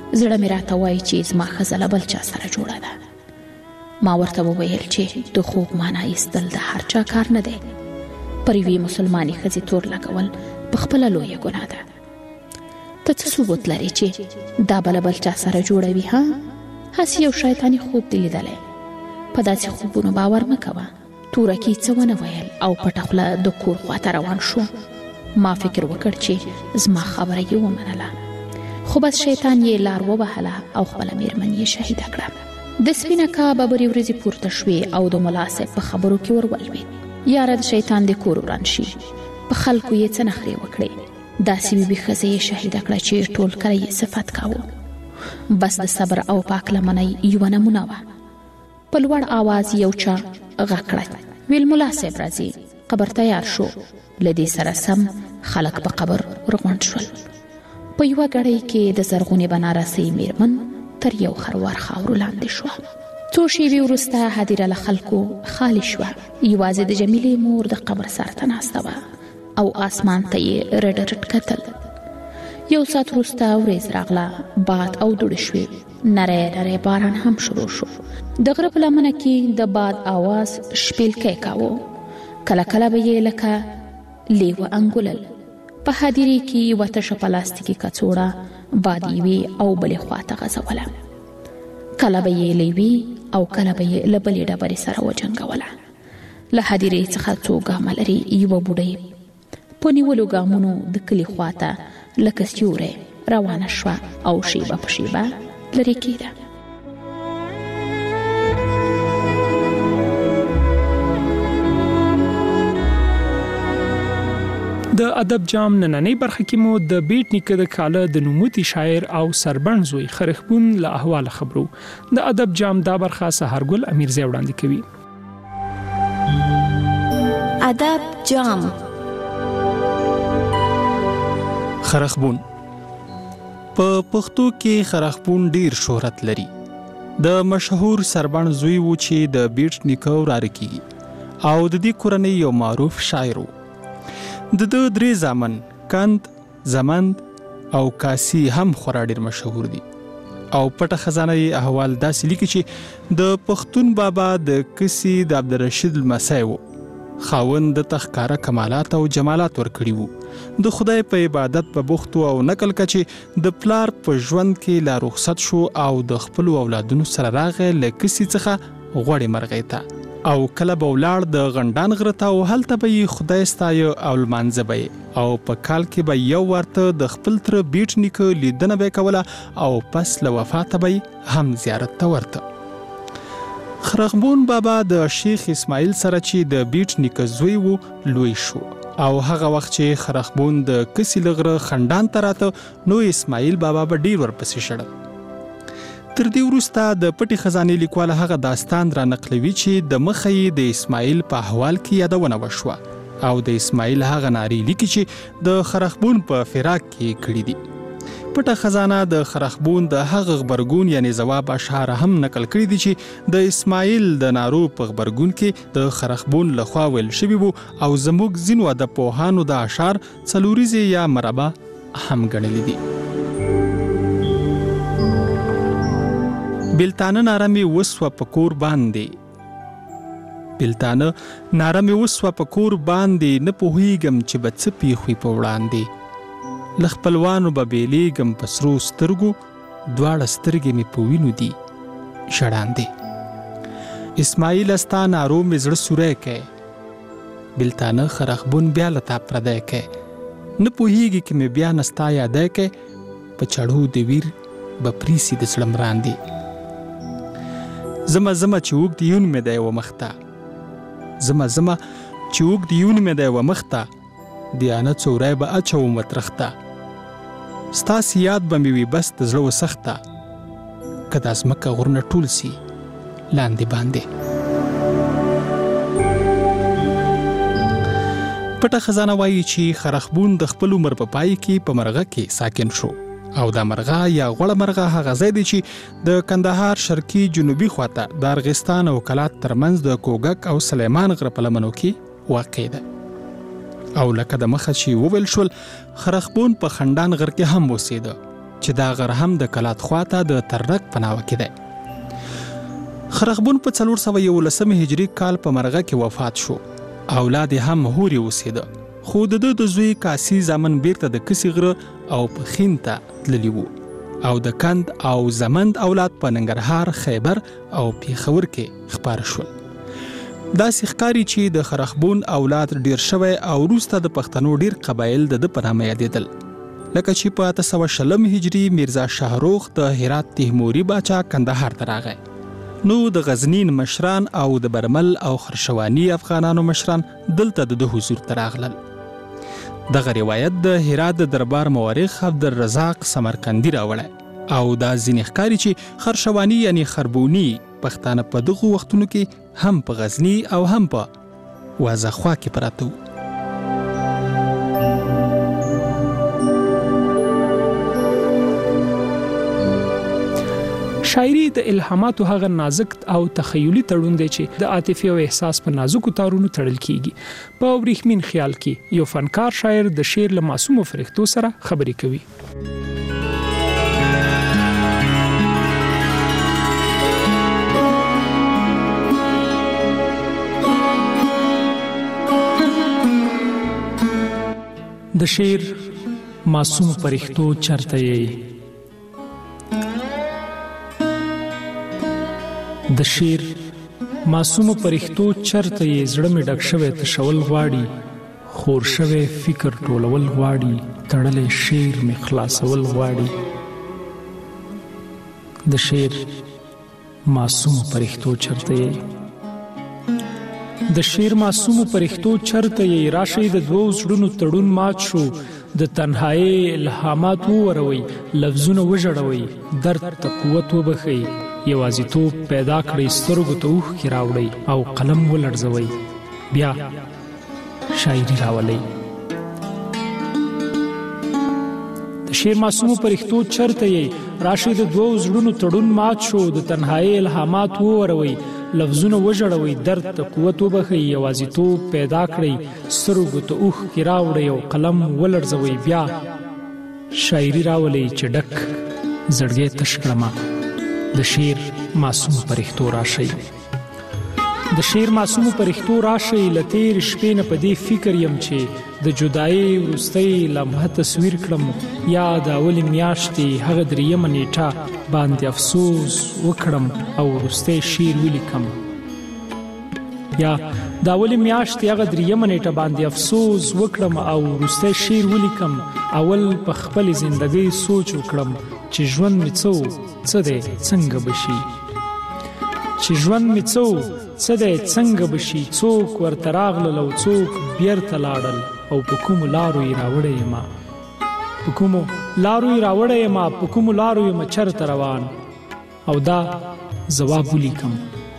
زړه مې راته وایي چې زما ښځه له بل چا سره جوړه ده. ما ورته وویل چې د خوږ مانا ایستل د هر چا کار نه دی. پر یوې مسلمانې ښځې تور لګول په خپله لویه ګناه ده. ته څه ثبوت لرې چې دا به له بل چا سره جوړوي؟ هسې یو شیطاني خوب دې لیدلی. په داسې خوبونو باور مه کوه. تورکي څه ونه ویل او پټه خوله د کور خواته روان شو. ما فکر وکړ چې زما خبره یې ومنله، خو بس شیطان یې لار ووهله او خپله میرمن یې شهیده کړه. د سپینه کا ببرې ورځې پورته شوې او د ملا صاحب په خبرو کې ورولوېد. یاره د شیطان د کور وران شي. په خلکو یې څه نخرې وکړې. داسې بیبي ښځه یې شهیده کړه چې ټول کله یې صفت کاوه. بس د صبر او پاک لمنۍ یوه نمونه وه. په لوړ آواز یو چا غږ کړه، ویل ملا صاحب راځي. قبر تیار شو. له دې سره سم خلک په قبر ورغونډ شول. په یوه ګړۍ کې د زرغونې بنارسۍ میرمن تر یو خروار خاورو لاندې شوه. څو شېبې وروسته هدیره له خلکو خالي شوه. یوازې د جمیلې مور د قبر سر ته ناسته وه او آسمان ته یې رډ رډ کتل. یو ساعت وروسته ورېځ راغله، باد او دوړې شوې. نری نری باران هم شروع شو. د غره په لمنه کې د باد آواز شپېلکی کاوه. کله کله به یې لکه لیوه انګولل. په هدیرې کې یوه تشه پلاستیکي کڅوړه باد یوې او بلې خواته غځوله. کله به یې لیوي او کله به یې له بلې ډبرې سره وجنګوله. له هدیرې څخه څو ګامه لرې یوه بوډۍ په نیولو ګامونو د کلي خواته لکه سیوری روانه شوه او شیبه په شیبه لرې کېده. د ادب جام نننۍ برخه کې مو د بیت نیکه د کاله د نوموتی شاعر او سربن زوی خرخبون له احوال خبرو. د ادب جام دا برخه سحرګل امیرزی وړاندې کوي. ادب جام. خرخبون په پښتو کې خرخبون ډیر شهرت لري. د مشهور سربن زوی و چې د بیت نیکه وراره کیږي او د دې کورنۍ یو معروف شاعر و. د درې زامن کند، زمند او کاسی هم خورا ډیر مشهور دي او پټه خزانه یې احوال داسې لیکي چې د پښتون بابا د کسی د عبدالرشید لمسی و. خاوند د تخکاره کمالات او جمالات ورکړي وو. د خدای په عبادت په بوختو او نقل کچې د پلار په ژوند کې لا رخصت شو او د خپل اولادونو سره راغی له کسی څخه غوړې مرغۍ ته او کله به ولاړ د غندان غره ته او هلته به یې خدای ستایه او لمانځه به او په کال کې به یو ورته د خپل تره بیت نیکه لیدنه به کوله او پس له وفاته به هم زیارت ته ورته. خرخبون بابا د شیخ اسماعیل سره چې د بیت نیکه زوی و لوی شو او هغه وخت چې خرخبون د کسی لغره خندان ته راته نو اسماعیل بابا به ډیر ورپسې شړل. تر دې وروسته د پټي خزانې لیکوال هغه داستان را نقلوي چې د مخې د اسماعیل په احوال کې یادونه وشوه او د اسماعیل هغه ناری لیکي چې د خرخبون په فراق کې کړي دي. پټه خزانه د خرخبون د هغه خبرګون یعنی جواب اشعار هم نقل کړي دي چې د اسماعیل د نارو په خبرګون کې د خرخبون لخوا ویل شوی وو او زموږ ځینو د پوهانو د اشعار څلوریزې یا مربع هم ګڼلي دي. بلتانه نارمي وسوه په کور باندې، بلتانه نارمي وسوه په کور باندې، نه پوهیږم چې به څه پیښوي په وړاندې. له خپلوانو به بیلیږم په سرو سترګو، دواړه سترګې مې په وینو دي ژړاندې. اسماعیل ستا نارو مې زړه سوری کی، بلتانه خرخبون بیا له تا پردی کی. نه پوهیږي چې مې بیا نه ستا یادی کی، په چړو د ویر به پریسي د زړه مراندې. زما چې اوږد یون مې دی و مخته، زما چې اوږد یون مې دی و مخته، دیانه څوری به اچوم وترخته. ستاسې یاد به مې وي بس د زړه وسخته، که دا ځمکه غرونه ټول سي لاندې باندې. پټه خزانه وایي چې خرخبون د خپل عمر په پای کې په مرغه کې ساکن شو او دا مرغه یا غوړه مرغه هغه ځای دی چې د کندهار شرقي جنوبي خواته د ارغستان او کلات ترمنځ د کوګک او سلیمان غره په لمنو کې واقع ده. او لکه د مخه چې وویل شول خرخبون په خندان غر کې هم اوسېده چې دا غر هم د کلات خواته د ترنک په ناوه کې دی. خرخبون په 411 هجري کال په مرغه کې وفات شو. اولاد هم هوري اوسېده، خو د زوی کاسي زامن بیرته د کسي غره او په خین ته تللی وو او د کند او زمند اولاد په ننګرهار، خیبر او پیښور کې خپاره شول. داسې ښکاري چې د خرخبون اولاد ډیر شوی او وروسته د پښتنو ډیر قبایل د په نامه یادېدل، لکه چې په 820 هجري میرزا شاهروخ د هرات تیموري باچا کندهار ته راغی. نو د غزنین مشران او د برمل او خرشوانی افغانانو مشران دلته د حضور ته راغلل. دغه روایت د هرات د دربار مورخ عبدالرزاق سمرقندي راوړی او دا ځینې ښکاري چې خرشوانی یعنی خربونی پښتانه په دغو وختونو کې هم په غزنی او هم په وازخوا کې پراته وو. شاعري د الهاماتو هغه نازک او تخیلي تړون دی چې د عاطفي او احساس په نازکو تارونو تړل کیږي. په ورېښمین خیال کې یو فنکار شاعر د شعر له معصومو فرښتو سره خبرې کوي. د شعر معصوم فرښتو چرته یې، د شعر معصوم فرښتو چرته یې، زړه مې ډک شوی تشول غواړي، خور شوی فکر ټولول غواړي، تړلی شعر مې خلاصول غواړي. د شعر معصوم فرښتو چرته یې، د شعر معصوم فرښتو چرته یې، راشئ د دوو زړونو تړون مات شو، د تنهایی الهامات ووروئ، لفظونه وژړوئ، درد ته قوت وبخئ، یوازیتوب پیدا کړئ، سترګو ته اوښکې راوړئ او قلم ولړزوئ، بیا شاعري راولئ. د شعر معصومو فرښتو چرته یې، راشئ د دوو زړونو تړون مات شو، د تنهایی الهامات ووروئ، لفظونه وژړوئ، درد ته قوت وبخئ، یوازیتوب پیدا کړئ، سترګو ته اوښکې راوړئ او قلم ولړزوئ، بیا شاعري راولئ چې ډک زړګی تش کړمه. د شعر معصوم فرښتو راشئ، د شعر معصوم فرښتو راشئ، له تېرې شپې نه په دې فکر یم چې د جدایۍ وروستۍ لمحه تصویر کړم، یا د اولې میاشتې هغه 3 نیټه باندې افسوس وکړم او وروستی شعر ولیکم، یا د اولې میاشتې هغه 3 نیټه باندې افسوس وکړم او وروستی شعر ولیکم. اول په خپل زندګۍ سوچ وکړم چې ژوند مې څه دی څنګه بشي، چې ژوند مې څه دی څنګه بشي، څوک ورته راغلل او څوک بیرته لاړل او په کومو لارو یې راوړی یما، په کومو لارو یې راوړی یما، په کومو لارو یم چرته روان، او دا ځواب ولیکم.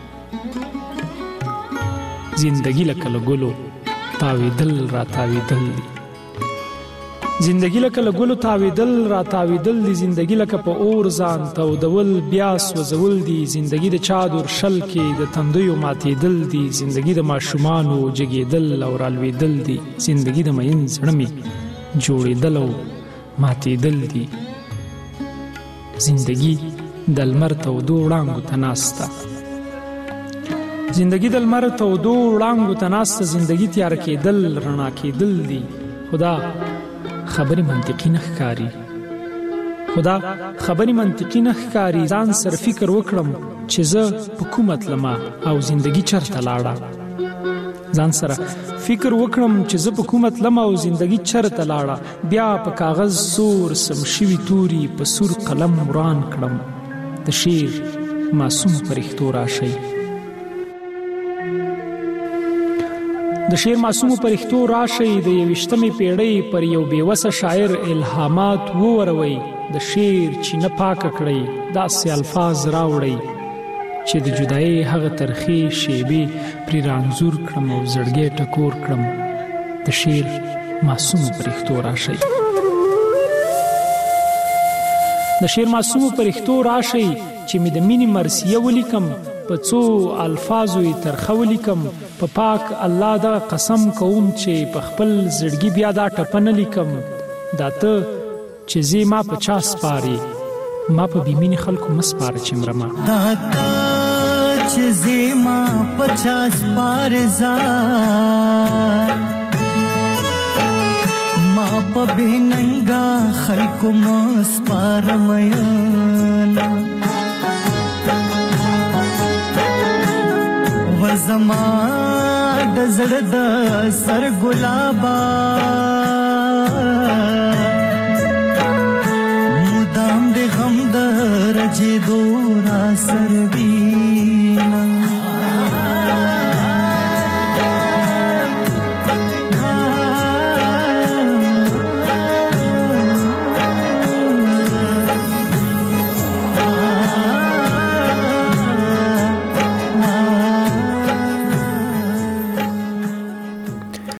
زندگی لکه له ګلو تاویدل را تاویدل دی، زندگی لکه له ګلو تاویدل را تاویدل دی، زندگی لکه په اور ځان تودول بیا سوځول دی، زندگی د چا دور شل کې د تندیو ماتېدل دی، زندگی د ماشومانو جګېدل او رالوېدل دی، زندگی د مین زړه مې جوړېدل او ماتېدل دی، زندگی د لمر تودو وړانګو ته ناسته، زندگی د لمر تودو وړانګو ته ناسته، زندگی تیار کېدل رڼا کېدل دی. خدا خبرې منطقي نه ښکاري، خدا خبرې منطقي نه ښکاري، ځان سره فکر وکړم چې زه په کومه تلمه او زندگی چرته لاړه، ځان سره فکر وکړم چې زه په کومه تلمه او زندگی چرته لاړه، بیا په کاغذ سور سم شوي توري په سور قلم وران کړم. د شعر معصوم فرښتو راشئ، د شعر معصوم فرښتو راشئ، د 21مې پیړۍ پر یو بېوسه شاعر الهامات ووروئ، د شعر چینه پاکه کړئ، داسې الفاظ راوړئ چې د جدایۍ هغه ترخې شیبې پرې رانځور کړم او زړګی ټکور کړم. د شعر معصوم فرښتو راشئ، د شعر معصوم فرښتو راشئ، چې مې د مینې مرثیه ولیکم، په څو الفاظو یې ترخه ولیکم، په پاک الله دغه قسم کوم چې په خپل زړګي بیا دا ټپه نه لیکم، دا ته چې زی ما په چا سپاري ما په بیمین خلکو مسپاره چې مرما داتا چې زی ما په چا سپاري ما په بیننګا خلکو مسپاره مېنا وزما د زړه د سر ګلابا مدام د غم د رجې دورا سر